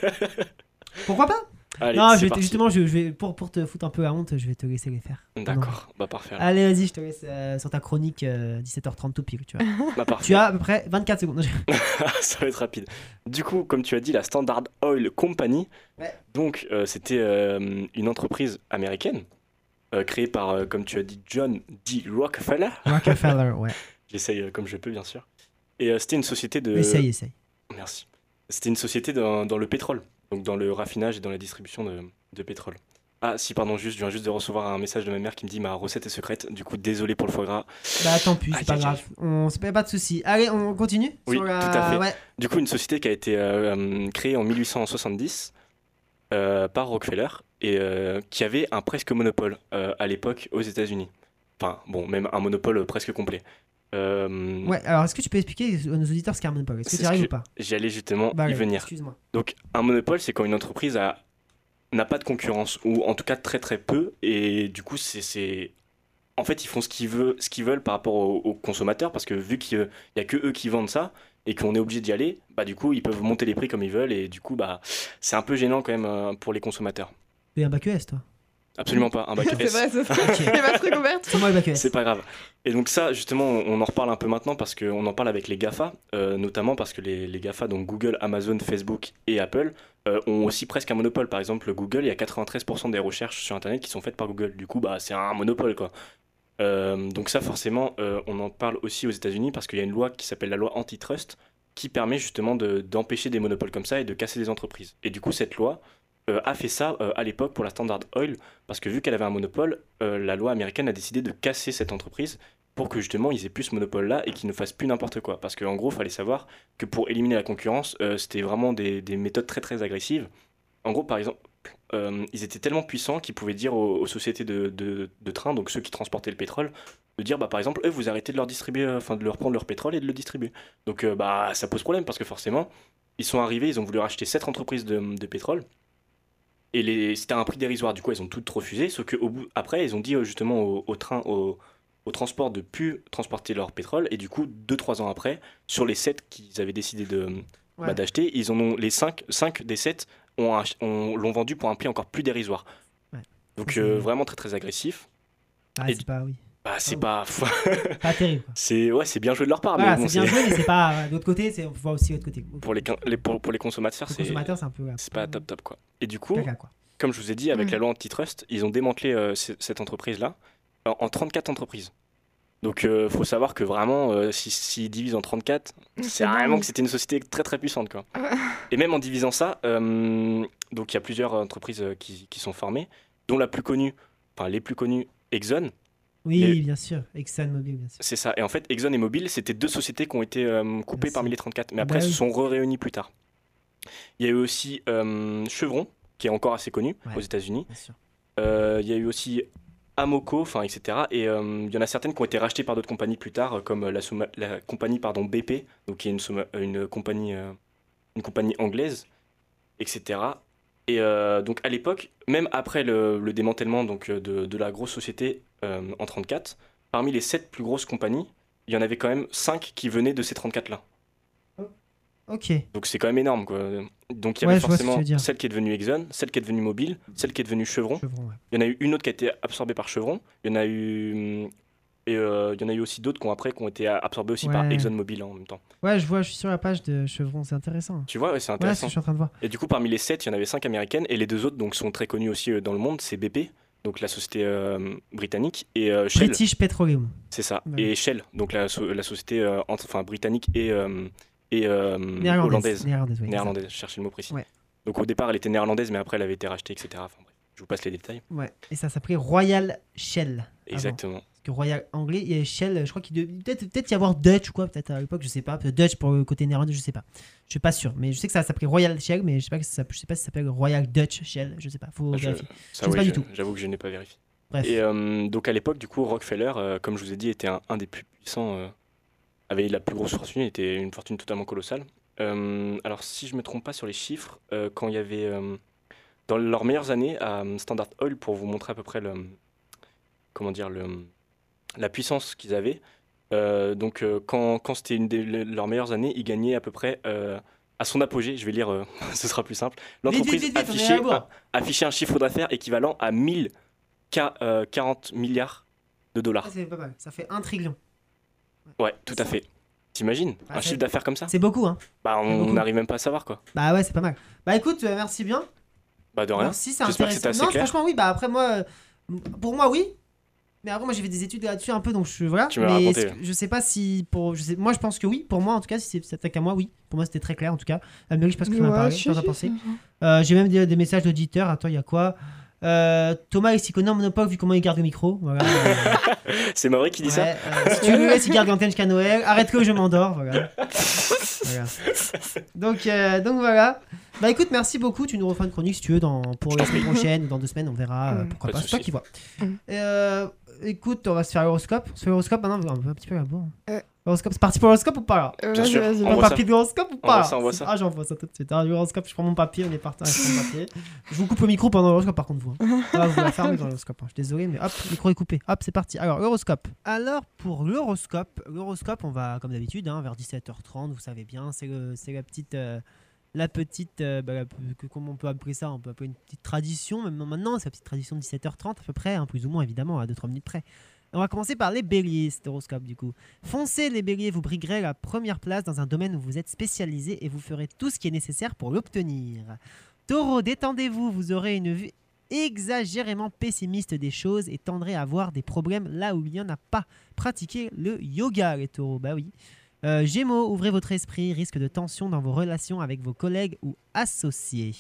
Pourquoi pas? Allez, Non, c'est parti. justement, je vais pour te foutre un peu la honte, je vais te laisser les faire. D'accord, bah parfait. alors. Allez, vas-y, je te laisse sur ta chronique 17h30 tout pile, tu vois. Bah parfait. Tu as à peu près 24 secondes. Ça va être rapide. Du coup, comme tu as dit, la Standard Oil Company, Ouais. donc c'était une entreprise américaine créée par, comme tu as dit, John D. Rockefeller. Rockefeller, ouais. J'essaye comme je peux, bien sûr. Et c'était une société de... Essaye. Merci. C'était une société dans le pétrole, donc dans le raffinage et dans la distribution de pétrole. Ah si, pardon, je viens juste de recevoir un message de ma mère qui me dit ma recette est secrète, du coup désolé pour le foie gras. Bah tant pis, c'est Aïe, pas aïe, grave. C'est pas de soucis. Allez, on continue. Oui, sur la... tout à fait. Ouais. Du coup, une société qui a été créée en 1870 par Rockefeller et qui avait un presque monopole à l'époque aux États-Unis. Enfin, bon, même un monopole presque complet. Ouais, alors est-ce que tu peux expliquer à nos auditeurs ce qu'est un monopole? Est-ce que C'est tu y ce arrives que ou pas? J'allais justement Bah, y allez, venir. excuse-moi. Donc, un monopole, c'est quand une entreprise n'a pas de concurrence, ou en tout cas très très peu, et du coup, en fait, ils font ce qu'ils veulent par rapport aux consommateurs, parce que vu qu'il n'y a que eux qui vendent ça, et qu'on est obligé d'y aller, bah du coup, ils peuvent monter les prix comme ils veulent, et du coup, bah, c'est un peu gênant quand même pour les consommateurs. Tu es un bac ES, toi? Absolument pas, un bac C'est S. vrai, c'est vrai. Il y a ma truc ouverte. C'est moi le bac ES. C'est pas grave. Et donc ça, justement, on en reparle un peu maintenant parce qu'on en parle avec les GAFA, notamment parce que les GAFA, donc Google, Amazon, Facebook et Apple, ont aussi presque un monopole. Par exemple, Google, il y a 93% des recherches sur Internet qui sont faites par Google. Du coup, bah, c'est un monopole, quoi. Donc ça, forcément, on en parle aussi aux États-Unis parce qu'il y a une loi qui s'appelle la loi antitrust qui permet justement d'empêcher des monopoles comme ça et de casser des entreprises. Et du coup, cette loi a fait ça à l'époque pour la Standard Oil, parce que vu qu'elle avait un monopole, la loi américaine a décidé de casser cette entreprise pour que justement ils aient plus ce monopole-là et qu'ils ne fassent plus n'importe quoi. Parce qu'en gros, il fallait savoir que pour éliminer la concurrence, c'était vraiment des méthodes très très agressives. En gros, par exemple, ils étaient tellement puissants qu'ils pouvaient dire aux sociétés de train, donc ceux qui transportaient le pétrole, de dire, bah, par exemple, eux, vous arrêtez de leur distribuer, enfin de leur prendre leur pétrole et de le distribuer. Donc bah, ça pose problème parce que forcément, ils sont arrivés, ils ont voulu racheter 7 entreprises de pétrole. Et c'était à un prix dérisoire, du coup elles ont toutes refusé, sauf qu'après ils ont dit justement au transport de plus transporter leur pétrole, et du coup 2-3 ans après, sur les 7 qu'ils avaient décidé d'acheter, ils en ont les 5 des 7 l'ont vendu pour un prix encore plus dérisoire. Ouais. Donc Ça, c'est- vraiment très très agressif. Ah, Et- c'est pas, oui. Bah c'est Ah pas... Pas terrible, quoi. c'est bien joué de leur part, Voilà, mais bon, c'est bien joué, mais c'est pas. De l'autre côté, on peut voir aussi l'autre côté. pour les consommateurs, Le consommateur, c'est un peu. c'est pas top quoi. Et du coup, Caca, quoi. comme je vous ai dit, avec Mm. la loi antitrust, ils ont démantelé cette entreprise-là en 34 entreprises. Donc faut savoir que vraiment, s'ils divisent en 34, c'est dingue. vraiment que c'était une société très très puissante, quoi. Et même en divisant ça, donc il y a plusieurs entreprises qui sont formées, dont la plus connue, enfin les plus connues, Exxon. Oui, Mais- bien sûr. ExxonMobil, bien sûr. C'est ça. Et en fait, Exxon et Mobil, c'était deux sociétés qui ont été coupées Bien parmi sûr. les 34, mais après Bah se oui. sont réunies plus tard. Il y a eu aussi Chevron, qui est encore assez connu Ouais. aux États-Unis. Bien sûr. Il y a eu aussi Amoco, enfin, etc. Et il y en a certaines qui ont été rachetées par d'autres compagnies plus tard, comme la compagnie BP, donc qui est une compagnie anglaise, etc. Et donc à l'époque, même après le démantèlement donc, de la grosse société en 34, parmi les 7 plus grosses compagnies, il y en avait quand même 5 qui venaient de ces 34-là. Ok. Donc c'est quand même énorme, quoi. Donc il y Ouais, avait je vois ce que tu forcément veux dire. celle qui est devenue Exxon, celle qui est devenue Mobil, celle qui est devenue Chevron. Chevron, ouais. Il y en a eu une autre qui a été absorbée par Chevron. Il y en a eu il y en a eu aussi d'autres qui ont été absorbées aussi par Ouais. ExxonMobil en même temps. Ouais, je suis sur la page de Chevron, c'est intéressant. Tu vois, ouais, c'est Ouais, c'est ce intéressant. que je suis en train de voir. Et du coup, parmi les 7, il y en avait 5 américaines et les 2 autres donc sont très connues aussi dans le monde, c'est BP, donc la société britannique, et Shell, British Petroleum. c'est ça, Ouais. et Shell, donc la société enfin britannique et Néerlandaise. hollandaise. Néerlandaise, oui. Néerlandaise, je cherchais le mot précis. Ouais. Donc au départ, elle était néerlandaise, mais après, elle avait été rachetée, etc. Enfin bref, je vous passe les détails. Ouais. Et ça s'appelait Royal Shell. avant. Exactement. Parce que Royal anglais, il y a Shell, je crois qu'il devait peut-être y avoir Dutch ou quoi, peut-être à l'époque, je sais pas. Peut-être Dutch pour le côté néerlandais, je sais pas. Je suis pas sûr. Mais je sais que ça s'appelait Royal Shell, mais je sais pas si ça s'appelle Royal Dutch Shell. Je sais pas. Faut Je- vérifier. Ça, sais oui, pas du tout. J'avoue que je n'ai pas vérifié. Bref. Et donc à l'époque, du coup, Rockefeller, comme je vous ai dit, était un des plus puissants, avait la plus grosse fortune, était une fortune totalement colossale. Alors si je me trompe pas sur les chiffres, quand il y avait dans leurs meilleures années à Standard Oil, pour vous montrer à peu près la puissance qu'ils avaient, donc quand c'était une de leurs meilleures années, ils gagnaient à peu près à son apogée, je vais lire, ce sera plus simple. L'entreprise vite, on est à la bourre. affichait un chiffre d'affaires équivalent à 40 milliards de dollars. Ça, c'est pas mal. Ça fait 1 trillion. Ouais, tout à fait. T'imagines Ah, un c'est- chiffre d'affaires comme ça? C'est beaucoup, hein. Bah, c'est on beaucoup. n'arrive même pas à savoir, quoi. Bah ouais, c'est pas mal. Bah écoute, merci bien. Bah, de rien. Merci, c'est J'espère que intéressant. c'était assez Non, clair. franchement, oui. Bah après, moi, pour moi, oui. Mais après, moi, j'ai fait des études là-dessus un peu, donc voilà. Tu m'as Mais raconté, est-ce que- je sais pas si moi, je pense que oui. Pour moi, en tout cas, si c'est s'attaque à moi, oui. Pour moi, c'était très clair, en tout cas. Amélie, je sais pas ce que tu m'as parlé. Qu'en as pensé? J'ai même des messages d'auditeurs. Attends, il y a quoi? Thomas, il s'y connaît en monopole vu comment il garde le micro. Voilà. C'est Maurice qui dit ça? Ouais, si tu le laisses, il garde l'antenne jusqu'à Noël. Arrête-le, je m'endors. Voilà. Voilà. Donc voilà. Bah écoute, merci beaucoup. Tu nous refais une chronique si tu veux pour la semaine prochaine ou dans 2 semaines. On verra. Pourquoi Pas pas. de C'est toi souci. qui vois. Écoute, on va se faire l'horoscope. On se fait l'horoscope maintenant. On va un petit peu à la bourre. Horoscope, c'est parti pour l'horoscope ou pas là? Bien Vas-y, sûr. vas-y. On Mon voit papier de l'horoscope ou pas? On voit ça. Ah, j'envoie ça tout de suite. L'horoscope, je prends mon papier, on est parti avec mon papier. Je vous coupe le micro pendant l'horoscope par contre, vous. Ah, vous la fermez dans l'horoscope. Je suis désolé, mais hop, le micro est coupé. Hop, c'est parti. Alors, l'horoscope. Alors, pour l'horoscope, on va comme d'habitude, vers 17h30, vous savez bien, c'est la petite. Comment on peut appeler ça? On peut appeler une petite tradition, même maintenant, c'est la petite tradition de 17h30 à peu près, plus ou moins évidemment, à 2-3 minutes près. On va commencer par les béliers, cet horoscope du coup. Foncez les béliers, vous briguerez la première place dans un domaine où vous êtes spécialisé et vous ferez tout ce qui est nécessaire pour l'obtenir. Taureau, détendez-vous, vous aurez une vue exagérément pessimiste des choses et tendrez à voir des problèmes là où il n'y en a pas. Pratiquez le yoga les taureaux, bah oui. Gémeaux, ouvrez votre esprit, risque de tension dans vos relations avec vos collègues ou associés.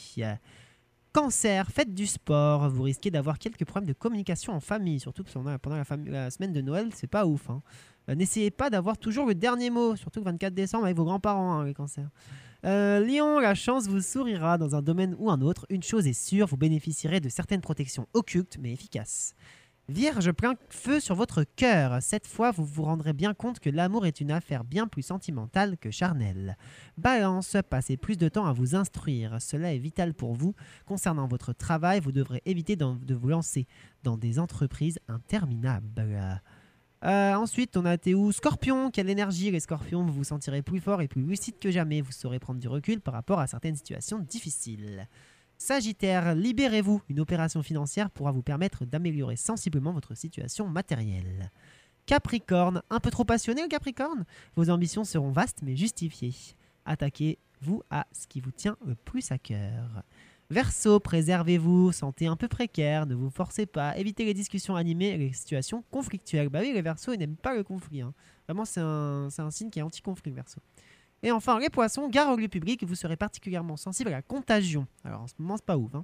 Cancer, faites du sport, vous risquez d'avoir quelques problèmes de communication en famille, surtout pendant la semaine de Noël, c'est pas ouf. N'essayez pas d'avoir toujours le dernier mot, surtout le 24 décembre avec vos grands-parents, les cancers. Lion, la chance vous sourira dans un domaine ou un autre, une chose est sûre, vous bénéficierez de certaines protections occultes mais efficaces. Vierge, plein feu sur votre cœur. Cette fois, vous vous rendrez bien compte que l'amour est une affaire bien plus sentimentale que charnelle. Balance, passez plus de temps à vous instruire. Cela est vital pour vous. Concernant votre travail, vous devrez éviter de vous lancer dans des entreprises interminables. Ensuite, on a Théo. Scorpion, quelle énergie les scorpions. Vous vous sentirez plus fort et plus lucide que jamais. Vous saurez prendre du recul par rapport à certaines situations difficiles. Sagittaire, libérez-vous. Une opération financière pourra vous permettre d'améliorer sensiblement votre situation matérielle. Capricorne, un peu trop passionné le Capricorne? Vos ambitions seront vastes mais justifiées. Attaquez-vous à ce qui vous tient le plus à cœur. Verseau, préservez-vous, santé un peu précaire, ne vous forcez pas, évitez les discussions animées et les situations conflictuelles. Bah oui, les Verseaux, ils n'aiment pas le conflit. Vraiment, c'est un signe qui est anti-conflit, le Verseau. Et enfin, les poissons, gare au lieu public, vous serez particulièrement sensible à la contagion. Alors en ce moment, c'est pas ouf.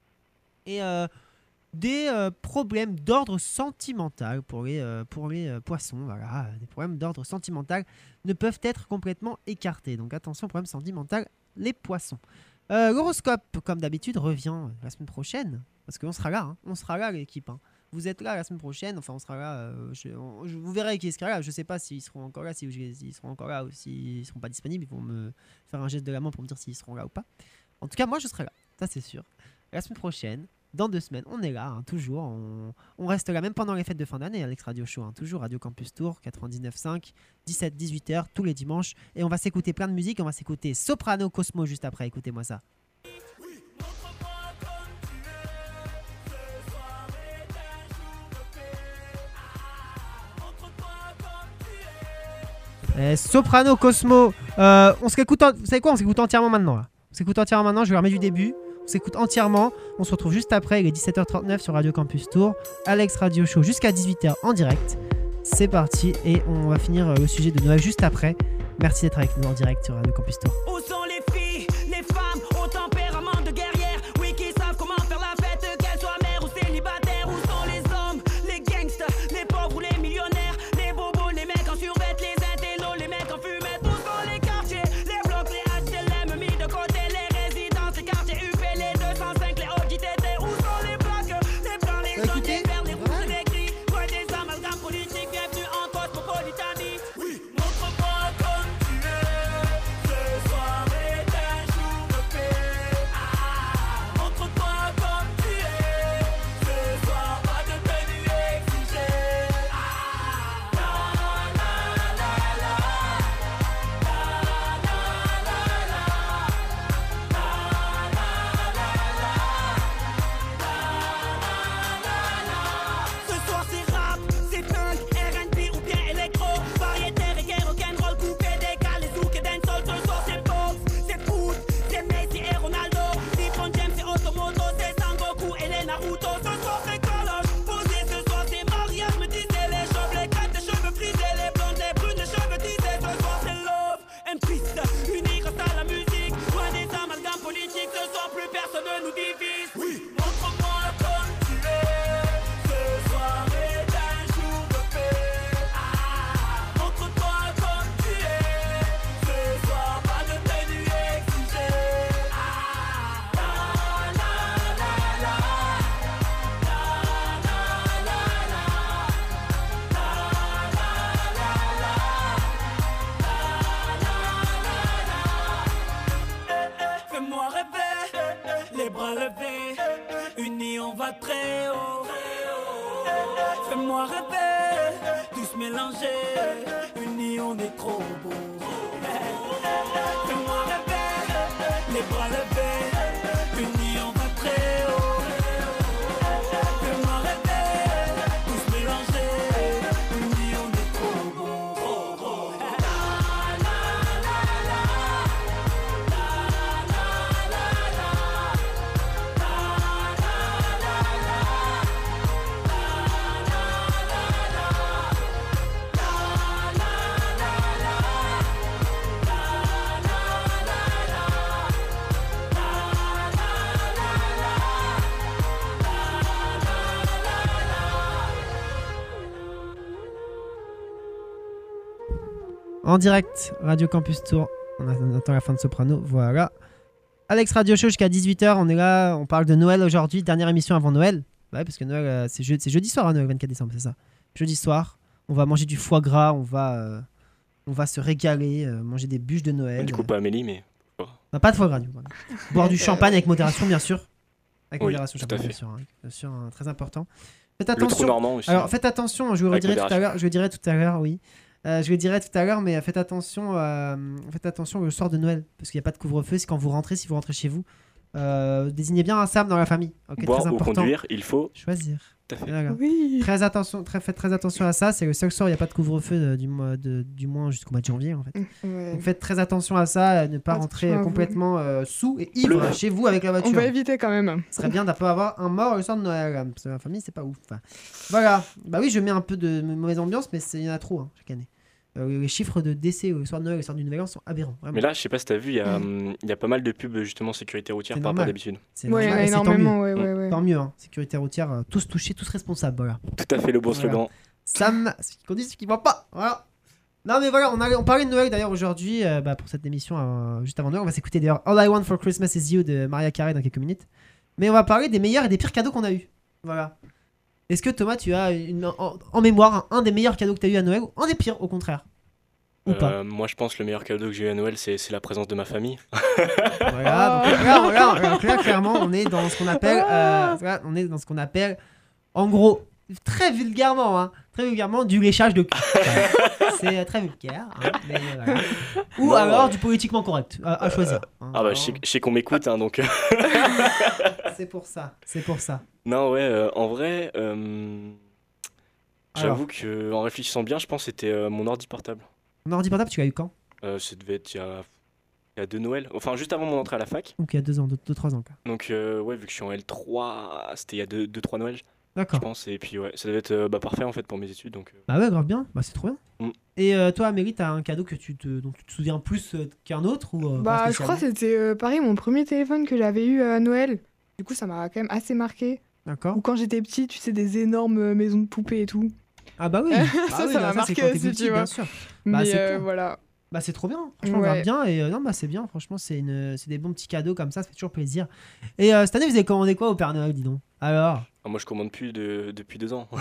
Et des problèmes d'ordre sentimental pour les poissons. Voilà, des problèmes d'ordre sentimental ne peuvent être complètement écartés. Donc attention, problèmes sentimentaux, les poissons. L'horoscope, comme d'habitude, revient la semaine prochaine. Parce qu'on sera là, l'équipe. Vous êtes là la semaine prochaine, enfin on sera là, vous verrez qui sera là, je sais pas s'ils seront encore là, s'ils seront encore là ou s'ils seront pas disponibles, ils vont me faire un geste de la main pour me dire s'ils seront là ou pas. En tout cas, moi je serai là, ça c'est sûr. La semaine prochaine, dans 2 semaines, on est là, toujours, on reste là même pendant les fêtes de fin d'année, Alex Radio Show, toujours Radio Campus Tour, 99.5, 17-18h, tous les dimanches, et on va s'écouter plein de musique, on va s'écouter Soprano Cosmo juste après, écoutez-moi ça. Soprano Cosmo, on s'écoute, vous savez quoi, on s'écoute entièrement maintenant là. On s'écoute entièrement maintenant, je vais remettre du début. On s'écoute entièrement, on se retrouve juste après, il est 17h39 sur Radio Campus Tour, Alex Radio Show jusqu'à 18h en direct. C'est parti et on va finir le sujet de Noël juste après. Merci d'être avec nous en direct sur Radio Campus Tour. Où sont les filles, les femmes au tempérament de guerrière? Oui, qui savent comment faire la fête, qu'elles soient mères ou célibataires. Où sont les hommes, les gangsters, les pauvres ou les millionnaires? Les bobos, les mecs en survêt, les intellos, les mecs en fumette. Où sont les quartiers, les blocs, les HLM mis de côté, les résidences, les quartiers UP, les 205, les OJTT. Où sont les blocs, les blancs, les jaunes, les verts, les rouges, les gris? Loin des amalgames politiques, bienvenue en Cosmopolitanie. Oui, montre-moi comme tu es, ce soir est va très haut. Fais-moi rêver, tous mélangés, unis on est trop beau. Fais-moi rêver, les bras levés, unis on va très haut. Fais-moi rêver, tous mélangés, unis on est trop beau. En direct, Radio Campus Tour. On attend la fin de Soprano. Voilà. Alex Radio Show jusqu'à 18h. On est là. On parle de Noël aujourd'hui. Dernière émission avant Noël. Ouais, parce que Noël, c'est jeudi soir, hein, Noël 24 décembre, c'est ça. Jeudi soir. On va manger du foie gras. On va se régaler. Manger des bûches de Noël. Du coup, pas Amélie, mais. Bah, pas de foie gras, du coup. Boire du champagne avec modération, bien sûr. Avec Oui, modération, tout à champagne, fait. bien sûr. Hein. Bien sûr, hein, très important. Faites Le trou attention. normand aussi. Alors, faites attention. Je vous Avec redirai tout à modération. l'heure. Je le dirai tout à l'heure, oui. Je le dirai tout à l'heure, mais faites attention le soir de Noël, parce qu'il n'y a pas de couvre-feu. C'est quand vous rentrez, si vous rentrez chez vous, désignez bien un Sam dans la famille. Ok, Boire très ou important. conduire, il faut. Choisir. Tout à fait. Voilà. Oui. Faites très attention à ça. C'est le seul soir où il n'y a pas de couvre-feu du moins jusqu'au mois de janvier en fait. Ouais. Donc faites très attention à ça, ne pas Attention rentrer à vous. complètement sous et ivre chez vous avec la On voiture. va éviter quand même. Ce serait bien de pas avoir un mort le soir de Noël. Parce que la famille, c'est pas ouf. Enfin, voilà. Bah oui, je mets un peu de mauvaise ambiance, mais il y en a trop hein, chaque année. Les chiffres de décès le soir de Noël et le soir du Nouvel An sont aberrants. Vraiment. Mais là, je sais pas si t'as vu, il y a pas mal de pubs justement sécurité routière C'est par rapport à normal. d'habitude. C'est Ouais, normal, et c'est tant énormément, mieux. ouais. Tant mieux, hein. Sécurité routière, tous touchés, tous responsables. Voilà. Tout à fait le bon Voilà. slogan. Sam, ceux qui conduisent, ceux qui ne voient pas. Voilà. Non, mais voilà, on parlait de Noël d'ailleurs aujourd'hui, pour cette émission, juste avant Noël. On va s'écouter d'ailleurs All I Want for Christmas is You de Mariah Carey dans quelques minutes. Mais on va parler des meilleurs et des pires cadeaux qu'on a eu. Voilà. Est-ce que Thomas, tu as en mémoire un des meilleurs cadeaux que tu as eu à Noël ou un des pires au contraire? Ou pas? Moi, je pense que le meilleur cadeau que j'ai eu à Noël, c'est la présence de ma famille. Voilà, donc là, clairement, on est dans ce qu'on appelle, en gros, très vulgairement, du léchage de cul. C'est très vulgaire, hein, mais voilà. Ou Non, alors du politiquement correct, à choisir. Hein, Ah bah, je sais qu'on m'écoute, hein, donc. c'est pour ça. Non, ouais, en vrai, Alors. j'avoue qu'en réfléchissant bien, je pense que c'était mon ordi portable. Mon ordi portable, tu l'as eu quand? Ça devait être il y a 2 Noëls, enfin juste avant mon entrée à la fac. Donc il y a 2 ans, 2-3 ans. Quoi. Donc, ouais, vu que je suis en L3, c'était il y a 2-3 Noëls, je D'accord. pense. Et puis, ouais, ça devait être parfait en fait pour mes études. Donc, Bah ouais, grave bien, bah c'est trop bien. Mm. Et toi, Amélie, t'as un cadeau dont tu te souviens plus qu'un autre ou Bah, pas je crois que spécialement? c'était pareil, mon premier téléphone que j'avais eu à Noël. Du coup, ça m'a quand même assez marqué. D'accord. Ou quand j'étais petit, tu sais, des énormes maisons de poupées et tout. Ah bah oui. Ça m'a c'est marqué quand t'es aussi, petit, tu vois. bien sûr. Bah, Mais c'est cool. voilà. Bah c'est trop bien, franchement Ouais. grave bien et non bah c'est bien, franchement c'est des bons petits cadeaux comme ça fait toujours plaisir. Et cette année vous avez commandé quoi au Père Noël, dis donc? Alors, moi, je commande plus depuis 2 ans.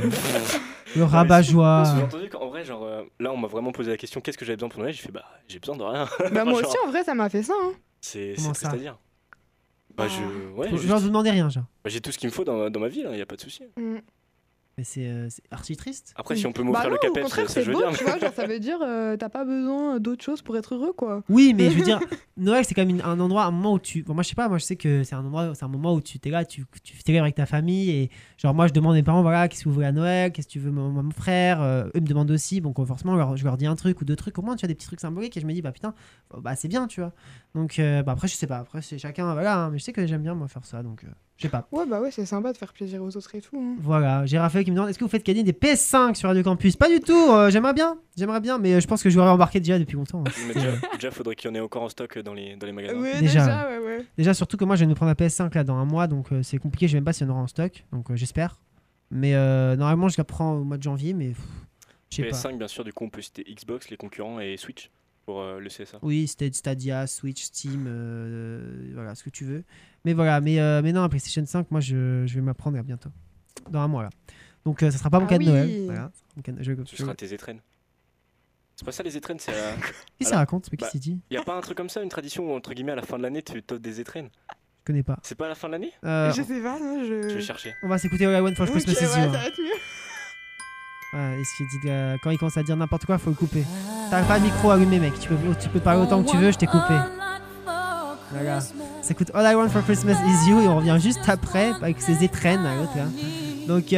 le rabat-joie. J'ai entendu qu'en vrai, genre, là, on m'a vraiment posé la question qu'est-ce que j'avais besoin pour Noël? J'ai fait, bah, j'ai besoin de rien. Bah, moi Genre, aussi, en vrai, ça m'a fait ça. Hein. C'est Comment triste ça à dire. Bah, ouais, Je juste- vous demandais rien, genre. bah, j'ai tout ce qu'il me faut dans ma vie, il n'y a pas de souci. Mm. Mais c'est archi triste. Après, si on peut Bah m'offrir non, le au capet, contraire, ça c'est je veux beau, bien. tu vois, genre ça veut dire t'as pas besoin d'autre chose pour être heureux, quoi. Oui, mais je veux dire, Noël c'est quand même un endroit, un moment où tu. Bon, moi je sais pas, moi je sais que c'est un moment où tu t'es là, tu t'es avec ta famille et genre moi je demande à mes parents, voilà, qu'est-ce que vous voulez à Noël, qu'est-ce que tu veux mon frère, eux me demandent aussi, donc forcément je leur dis un truc ou 2 trucs, au moins tu as des petits trucs symboliques et je me dis, bah putain, bah c'est bien, tu vois. Donc bah après je sais pas, après c'est chacun, voilà, hein, mais je sais que j'aime bien moi faire ça, donc je sais pas. Ouais, bah ouais, c'est sympa de faire plaisir aux autres et tout. Hein. Voilà, j'ai Raphaël qui me demande est-ce que vous faites gagner des PS5 sur Radio Campus? Pas du tout, j'aimerais bien, mais je pense que je l'aurais embarqué déjà depuis longtemps. Hein. Mais déjà, faudrait qu'il y en ait encore en stock dans les magasins. Ouais, Déjà. ouais. Déjà, surtout que moi je viens de me prendre la PS5 là dans un mois, donc c'est compliqué, je sais même pas s'il y en aura en stock, donc j'espère. Mais normalement je la prends au mois de janvier, mais je sais pas. PS5, bien sûr, du coup, on peut citer Xbox, les concurrents et Switch pour le CSA. Oui, Stadia, Switch, Steam, voilà, ce que tu veux. Mais voilà, mais non, PlayStation 5, moi je vais m'apprendre bientôt, dans un mois là. Donc ça sera pas mon Ah cadeau de Noël. oui. Voilà, mon cadeau- Ce sera tes étrennes. C'est pas ça les étrennes, c'est. Qui ça Alors, raconte? Mais qui bah, s'est dit? Y a pas un truc comme ça, une tradition où, entre guillemets, à la fin de l'année, tu t'offres des étrennes? connais pas. C'est pas à la fin de l'année? Je sais pas, non, Je vais chercher. On va s'écouter All I Want for Ok, Christmas ouais, Is ça You. va être mieux. Ouais, et ce qu'il dit, quand il commence à dire n'importe quoi, faut le couper. T'as pas le micro allumé, mec. Tu peux parler autant que tu veux, je t'ai coupé. Voilà. Ça écoute All I Want for Christmas Is You et on revient juste après avec ses étrennes à l'autre là. Donc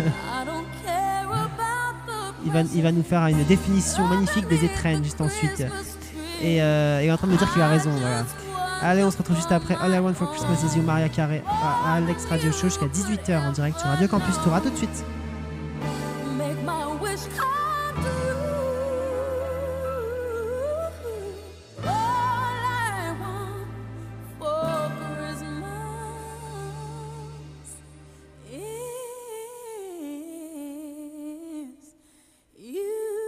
il va nous faire une définition magnifique des étrennes juste ensuite. Et il est en train de me dire qu'il a raison. Voilà. Allez, on se retrouve juste après All I Want for Christmas Is You, Maria Carey à Alex Radio Show jusqu'à 18h en direct sur Radio Campus Tour. À tout de suite. Make my wish come true. All I want for Christmas is you.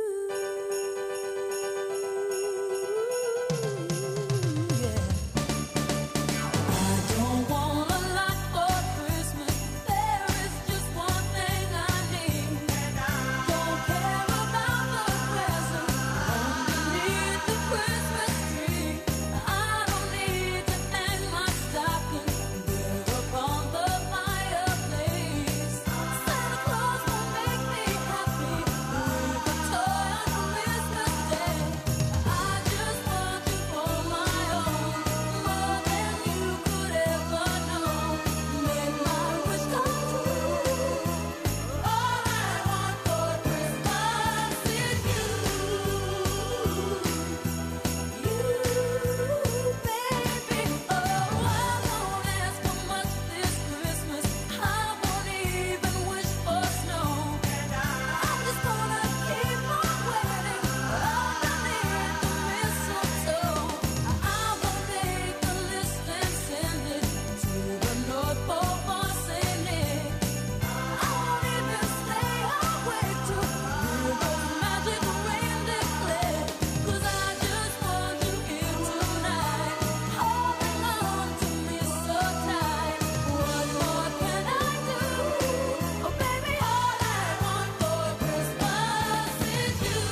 Yeah. I don't want a lot for Christmas. There is just one thing I need. Don't care about the present underneath the Christmas tree. I don't need to hang my stocking there upon the fireplace. Santa Claus will make me happy with a toy on Christmas Day. I just want you for my own, more than you could ever know. Make my wish come true. All I want for Christmas is you, baby. Oh, I won't ask for much this Christmas. I won't even wish for snow. I'm just gonna keep on waiting underneath the mistletoe. I will make a list and send it to the North Pole for Saint Nick. I won't even stay awake to hear those magic reindeer play. 'Cause I just want you here tonight, holding on to me so tight. What more can I do? Oh baby, all I want for Christmas is you,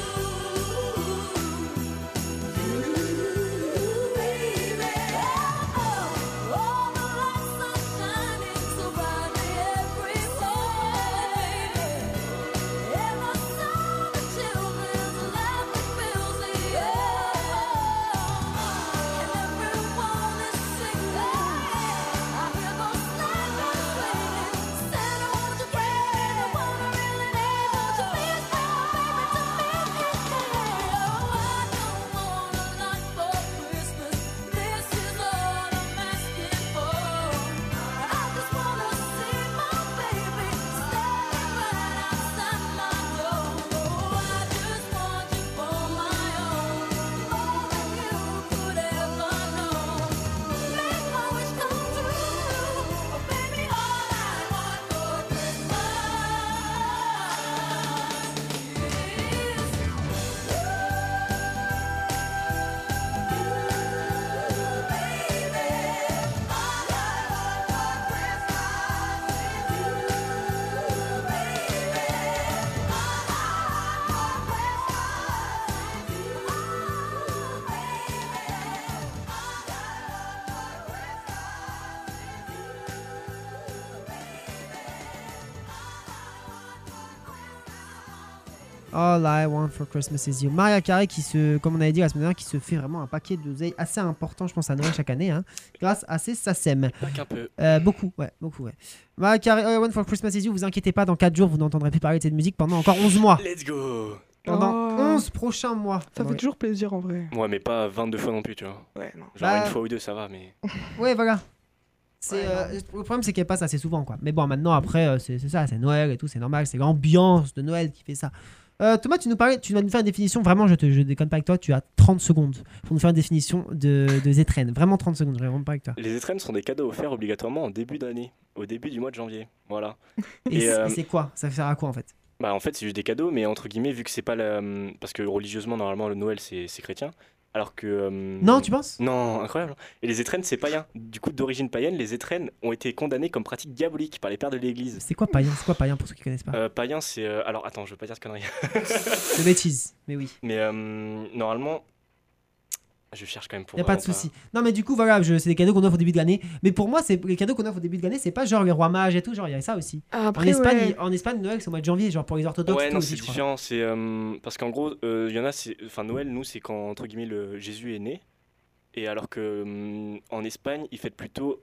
baby. Oh, all the lights are shining so brightly everywhere, and the sound of children's laughter fills the air, and everyone is singing. I hear those sleigh bells ringing. Santa, won't you bring me the one I really need? Won't you please bring my baby to me today? Oh, I don't want a lot for Christmas. This is all I'm asking for. I just wanna see my baby standing right outside my door. Oh, I just want you for my own, more than you could ever know. Make my wish come true. Oh, baby, all I want for All I Want for Christmas Is You. Maria Carey qui se, comme on avait dit la semaine dernière, qui se fait vraiment un paquet d'oseilles assez important, je pense, à Noël chaque année, hein, grâce à ses SACEM. Pas qu'un peu. Beaucoup, ouais. Maria Carey, All I Want for Christmas Is You, vous inquiétez pas, dans 4 jours, vous n'entendrez plus parler de cette musique pendant encore 11 mois. Let's go! Pendant Oh. 11 prochains mois. Ça fait toujours plaisir en vrai. Ouais, mais pas 22 fois non plus, tu vois. Ouais, non. Genre Bah, une fois ou deux, ça va, mais. Ouais, voilà. C'est, Ouais, le problème, c'est qu'elle passe assez souvent, quoi. Mais bon, maintenant, après, c'est ça, c'est Noël et tout, c'est normal, c'est l'ambiance de Noël qui fait ça. Thomas, tu vas nous faire une définition. Vraiment, je déconne pas avec toi, tu as 30 secondes pour nous faire une définition de Zetren. Vraiment 30 secondes, je vais vraiment pas avec toi. Les étrennes sont des cadeaux offerts obligatoirement en début d'année, au début du mois de janvier. Voilà. Et, Et, c'est quoi? Ça sert à quoi en fait? Bah en fait c'est juste des cadeaux, mais entre guillemets vu que c'est pas la... Parce que religieusement normalement le Noël c'est chrétien, alors que... Non, tu penses? Non, incroyable. Et les étrennes c'est païen. Du coup d'origine païenne, les étrennes ont été condamnées comme pratique diabolique par les pères de l'église. C'est quoi païen? C'est quoi païen pour ceux qui connaissent pas? Païen c'est... Alors attends, je veux pas dire de conneries. De bêtises, mais oui. Mais normalement... Je cherche quand même pour Y a pas de vraiment souci. Non, mais du coup, voilà, c'est des cadeaux qu'on offre au début de l'année. Mais pour moi, c'est les cadeaux qu'on offre au début de l'année, c'est pas genre les rois mages et tout. Genre, il y a ça aussi. Après, En Espagne, Noël, c'est au mois de janvier, genre pour les orthodoxes. Ouais, tout non, aussi, c'est je crois. différent. C'est parce qu'en gros, il y en a, enfin Noël, nous, c'est quand entre guillemets le Jésus est né, et alors que en Espagne, ils fêtent plutôt,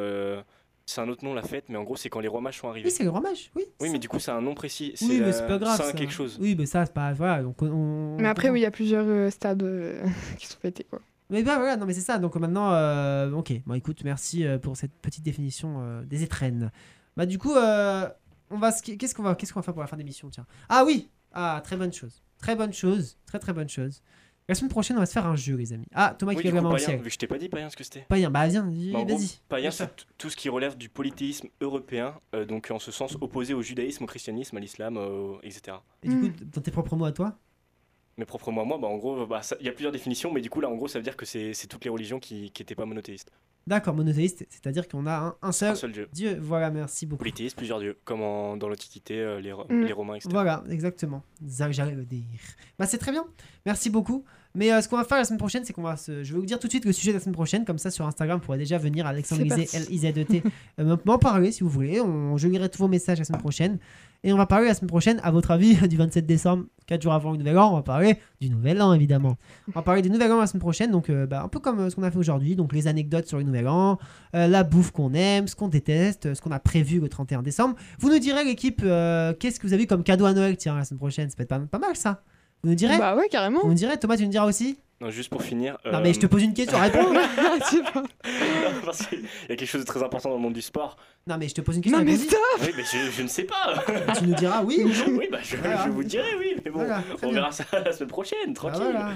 c'est un autre nom la fête, mais en gros, c'est quand les rois mages sont arrivés. Oui, c'est les rois mages. Oui, Oui, ça. mais du coup, c'est un nom précis. Oui, mais c'est pas grave. Saint ça. quelque chose. Oui, mais ça, c'est pas. Voilà. Donc, Mais après, oui, il y a plusieurs stades qui sont fêtés, quoi. Mais bah voilà, non mais c'est ça. Donc maintenant, ok. Bon, écoute, merci pour cette petite définition des étrennes. Bah du coup, qu'est-ce qu'on va faire pour la fin d'émission, tiens. Ah oui, très bonne chose, très bonne chose, très bonne chose. La semaine prochaine, on va se faire un jeu, les amis. Ah, Thomas Oui, qui du lève la coup, main au païen, ciel. vu que je t'ai pas dit païen ce que c'était. Païen, bah viens, Bah, en gros, vas-y. païen, Fais ça. c'est tout ce qui relève du polythéisme européen, donc en ce sens opposé au judaïsme, au christianisme, à l'islam, etc. Et du coup, dans tes propres mots à toi. Mes propres mots à moi, bah, en gros, il y a plusieurs définitions, mais du coup, là, en gros, ça veut dire que c'est toutes les religions qui n'étaient pas monothéistes. D'accord, monothéiste, c'est-à-dire qu'on a un Un seul seul dieu. Dieu. Voilà, merci beaucoup. Polythéiste, plusieurs dieux, comme dans l'Antiquité, les Romains, etc. Voilà, exactement. Ça que j'allais le dire. Bah c'est très bien. Merci beaucoup. Mais ce qu'on va faire la semaine prochaine, c'est je vais vous dire tout de suite le sujet de la semaine prochaine. Comme ça, sur Instagram, vous pourrez déjà venir Alexandre C'est Lisée, parti. L-I-Z-E-T, m'en parler si vous voulez. Je lirai tous vos messages la semaine prochaine. Et on va parler la semaine prochaine, à votre avis, du 27 décembre, 4 jours avant le Nouvel An. On va parler du Nouvel An, évidemment. On va parler du Nouvel An la semaine prochaine. Donc, un peu comme ce qu'on a fait aujourd'hui. Donc, les anecdotes sur le Nouvel An, la bouffe qu'on aime, ce qu'on déteste, ce qu'on a prévu le 31 décembre. Vous nous direz, l'équipe, qu'est-ce que vous avez eu comme cadeau à Noël, tiens, la semaine prochaine. Ça peut être pas mal, ça. Vous nous direz Bah ouais, carrément. Vous nous direz, Thomas, tu nous diras aussi. Non, juste pour finir. Non, mais je te pose une question, réponds. Je sais pas. Non, parce qu'il y a quelque chose de très important dans le monde du sport. Non, mais je te pose une question, Non, mais réponds-y. stop. Oui, mais je ne sais pas. Tu nous diras oui ou non. Oui, bah Voilà. je vous dirai, oui, mais bon, Voilà, très on bien. verra ça la semaine prochaine, Ah, tranquille. voilà.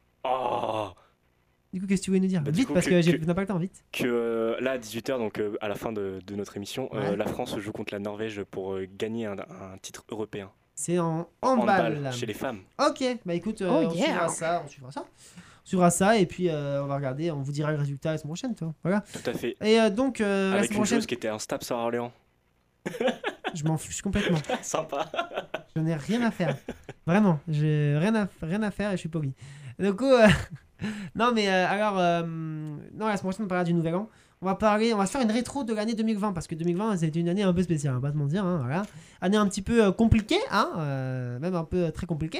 Oh, Du coup, qu'est-ce que tu voulais nous dire Bah, du vite, coup, parce que- que que- on n'a pas le temps, vite. que là, à 18h, donc à la fin de notre émission, Ouais. la France joue contre la Norvège pour gagner un titre européen. C'est en Handball handball. chez les femmes. Ok, bah écoute, Oh, on yeah. suivra ça. On suivra ça, et puis on va regarder, on vous dira le résultat la semaine prochaine, toi. Voilà. Tout à fait. Et donc, la Avec semaine une prochaine, joueuse qui était un Staps à Orléans. je m'en fiche complètement. Sympa. Je n'ai rien à faire. Vraiment, j'ai rien à faire et je suis poli. Du coup, non, mais alors, non, la semaine prochaine, on parlera du Nouvel An. On va se faire une rétro de l'année 2020 parce que 2020 c'était une année un peu spéciale, on va pas te mentir, hein, voilà. Année un petit peu compliquée, hein, même un peu très compliquée,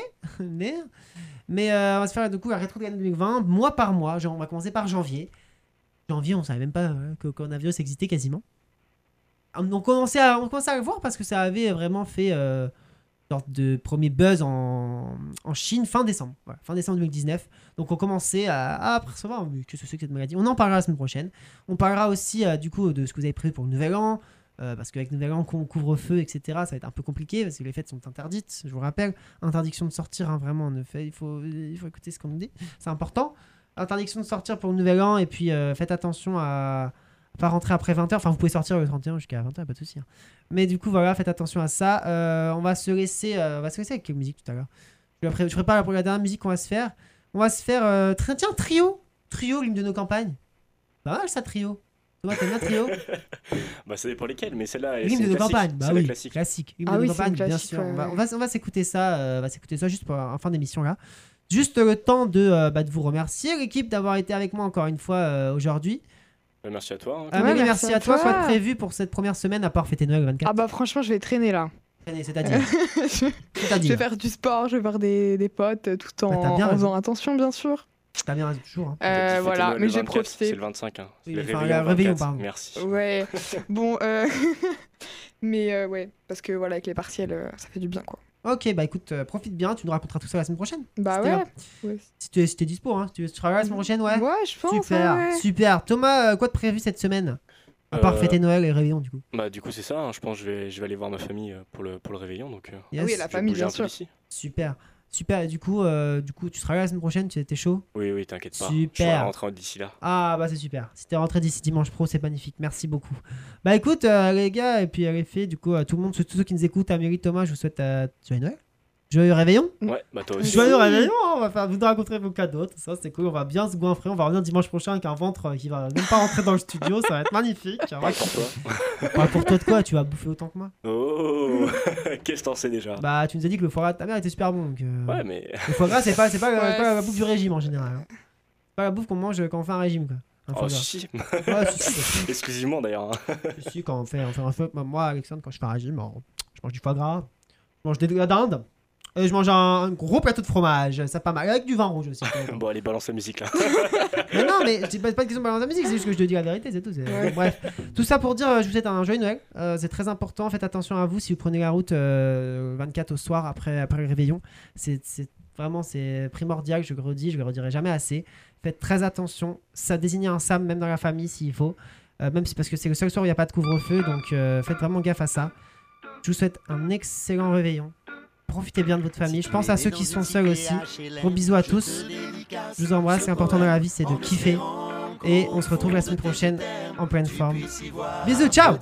mais on va se faire du coup la rétro de l'année 2020, mois par mois. Genre, on va commencer par janvier. Janvier, on savait même pas que le coronavirus existait quasiment. On commençait à le voir parce que ça avait vraiment fait sorte de premier buzz en Chine fin décembre. Voilà, fin décembre 2019. Donc on commençait à percevoir mais qu'est-ce que c'est que cette maladie. On en parlera la semaine prochaine. On parlera aussi du coup de ce que vous avez prévu pour le Nouvel An. Parce qu'avec Nouvel An, couvre-feu, etc., ça va être un peu compliqué parce que les fêtes sont interdites. Je vous rappelle, interdiction de sortir, hein, vraiment, il faut écouter ce qu'on nous dit. C'est important. Interdiction de sortir pour le Nouvel An et puis faites attention à pas rentrer après 20h. Enfin, vous pouvez sortir le 31 jusqu'à 20h, pas de souci. Hein. Mais du coup, voilà, faites attention à ça. On va se laisser avec quelle musique tout à l'heure. Je prépare pour la dernière musique qu'on va se faire. On va se faire tiens, trio, l'hymne de nos campagnes. Pas mal ça, trio. Thomas, t'aimes bien trio? Bah, ça dépend lesquels, mais celle-là, c'est L'hymne de une nos classique. campagnes, bah C'est la oui, classique. classique. L'hymne Ah de oui, nos c'est une campagnes, bien classique, sûr. ouais, ouais. On va s'écouter ça, juste pour en fin d'émission là. Juste le temps de vous remercier l'équipe d'avoir été avec moi encore une fois aujourd'hui. Merci à toi. hein. Ah, mais Ouais, merci à toi. toi. Quoi de prévu pour cette première semaine à part fêter Noël le 24? Ah bah franchement, je vais traîner là. C'est-à-dire. je C'est-à-dire. vais faire du sport, je vais voir des potes tout Bah, t'as bien en raison. faisant attention, bien sûr. T'as bien raison, toujours. Hein. T'as dit fêter Voilà, Noël mais le j'ai 24, profité. C'est le 25. Hein. Oui, Le enfin, réveillon, le réveillon, 24. pardon. Merci. Ouais, bon, mais ouais, parce que voilà, avec les partiels, ça fait du bien quoi. Ok, bah écoute, profite bien. Tu nous raconteras tout ça la semaine prochaine. Bah C'était ouais. Si t'es dispo, hein. Tu seras là la semaine prochaine, ouais. Ouais, je pense. Super, ouais. super. Thomas, quoi de prévu cette semaine? À part fêter Noël et réveillon, du coup. Bah, du coup, c'est ça. Hein. Je pense que je vais aller voir ma famille pour le réveillon. Donc, Yes. oui, la je vais famille, bouger bien un peu sûr. d'ici. Super. Super. Et du coup, tu seras là la semaine prochaine. T'es chaud? Oui, t'inquiète pas. Super. Je vais rentrer d'ici là. Ah bah c'est super. Si t'es rentré d'ici dimanche pro, c'est magnifique. Merci beaucoup. Bah écoute les gars et puis les filles, du coup tout le monde, tous ceux qui nous écoutent, Amélie, Thomas, je vous souhaite joyeux Noël, joyeux réveillon, Ouais, bah, toi aussi. joyeux réveillon. On va faire, vous rencontrer vos cadeaux, tout ça, c'est cool. On va bien se goinfrer. On va revenir dimanche prochain avec un ventre qui va même pas rentrer dans le studio. Ça va être magnifique. On va- Ouais, pour toi. Ouais, pour toi de quoi? Tu vas bouffer autant que moi? Oh, qu'est-ce que t'en sais déjà? Bah tu nous as dit que le foie gras de ta mère était super bon. Donc, Ouais, mais le foie gras c'est pas Ouais. la bouffe du régime en général. Hein. pas la bouffe qu'on mange quand on fait un régime, quoi. Un Oh foie gras. si, Ouais, si. exclusivement d'ailleurs. hein. Si, quand on fait un foie... Moi, Alexandre, quand je fais un régime, je mange du foie gras, je mange de la dinde, et je mange un gros plateau de fromage, ça pas mal, avec du vin rouge aussi. Bon, allez, balance la musique là. Mais non, mais c'est pas une question de balancer la musique, c'est juste que je te dis la vérité, c'est tout. Bref, tout ça pour dire, je vous souhaite un joyeux Noël. C'est très important, faites attention à vous si vous prenez la route 24 au soir après le réveillon. C'est vraiment c'est primordial, je le redis, je le redirai jamais assez. Faites très attention, ça désigne un SAM même dans la famille s'il faut, même si parce que c'est le seul soir où il n'y a pas de couvre-feu, donc faites vraiment gaffe à ça. Je vous souhaite un excellent réveillon. Profitez bien de votre famille. Je pense à ceux qui sont seuls aussi. Gros bisous à tous. Je vous embrasse. C'est important dans la vie, c'est de kiffer. Et on se retrouve la semaine prochaine en pleine forme. Bisous, ciao.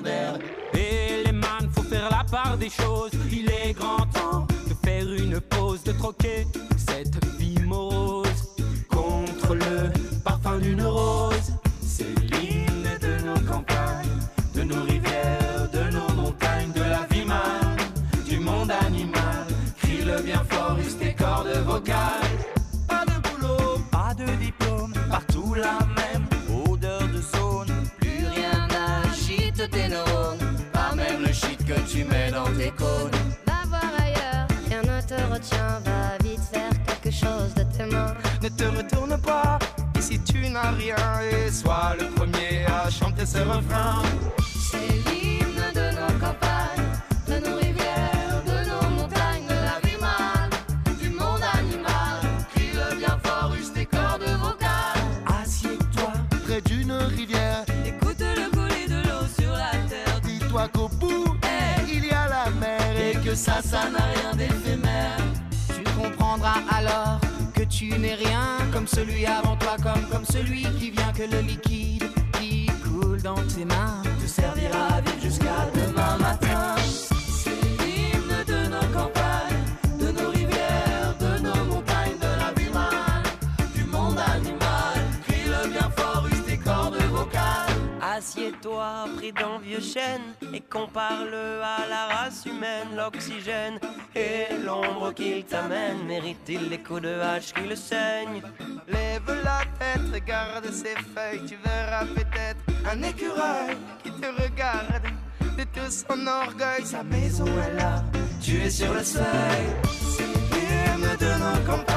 Et les man, faut faire la part des choses. Il est grand temps de faire une pause, de troquer cette vie morose contre le parfum d'une rose. C'est l'hymne de nos campagnes, de nos rivières, de nos montagnes, de la vie man, du monde animal. Crie-le bien fort, use tes cordes vocales. Pas de boulot, pas de diplôme, partout la même odeur de zone. Plus rien n'agite tes neurones, pas même le shit que tu mets dans tes cônes. Va voir ailleurs, rien ne te retient. Va vite faire quelque chose de tes mains. Ne te retourne pas, ici tu n'as rien. Et sois le premier à chanter ce refrain. C'est l'hymne de nos campagnes, de nos rivières, de nos montagnes, de la vie man, du monde animal. Crie-le bien fort, use tes cordes vocales. Assieds-toi Près d'une rivière, Écoute le couler de l'eau sur la terre. dis-toi qu'au bout, il y a la mer et que ça n'a rien d'éphémère. Tu comprendras alors que tu n'es rien comme celui avant toi, comme celui qui vient, que le liquide qui coule dans tes mains te servira à vivre jusqu'à demain matin. C'est l'hymne de nos campagnes, de nos rivières, de nos montagnes, de la vie man, du monde animal. Crie-le bien fort, use tes cordes vocales. Assieds-toi pris d'un vieux chêne et compare-le à la race humaine. L'oxygène et l'ombre qu'il t'amène, mérite-t-il les coups de hache qui le saignent? Lève la tête, regarde ses feuilles, tu verras peut-être un écureuil qui te regarde de tout son orgueil. Sa maison est là, tu es sur le seuil. C'est l'hymne de nos campagnes.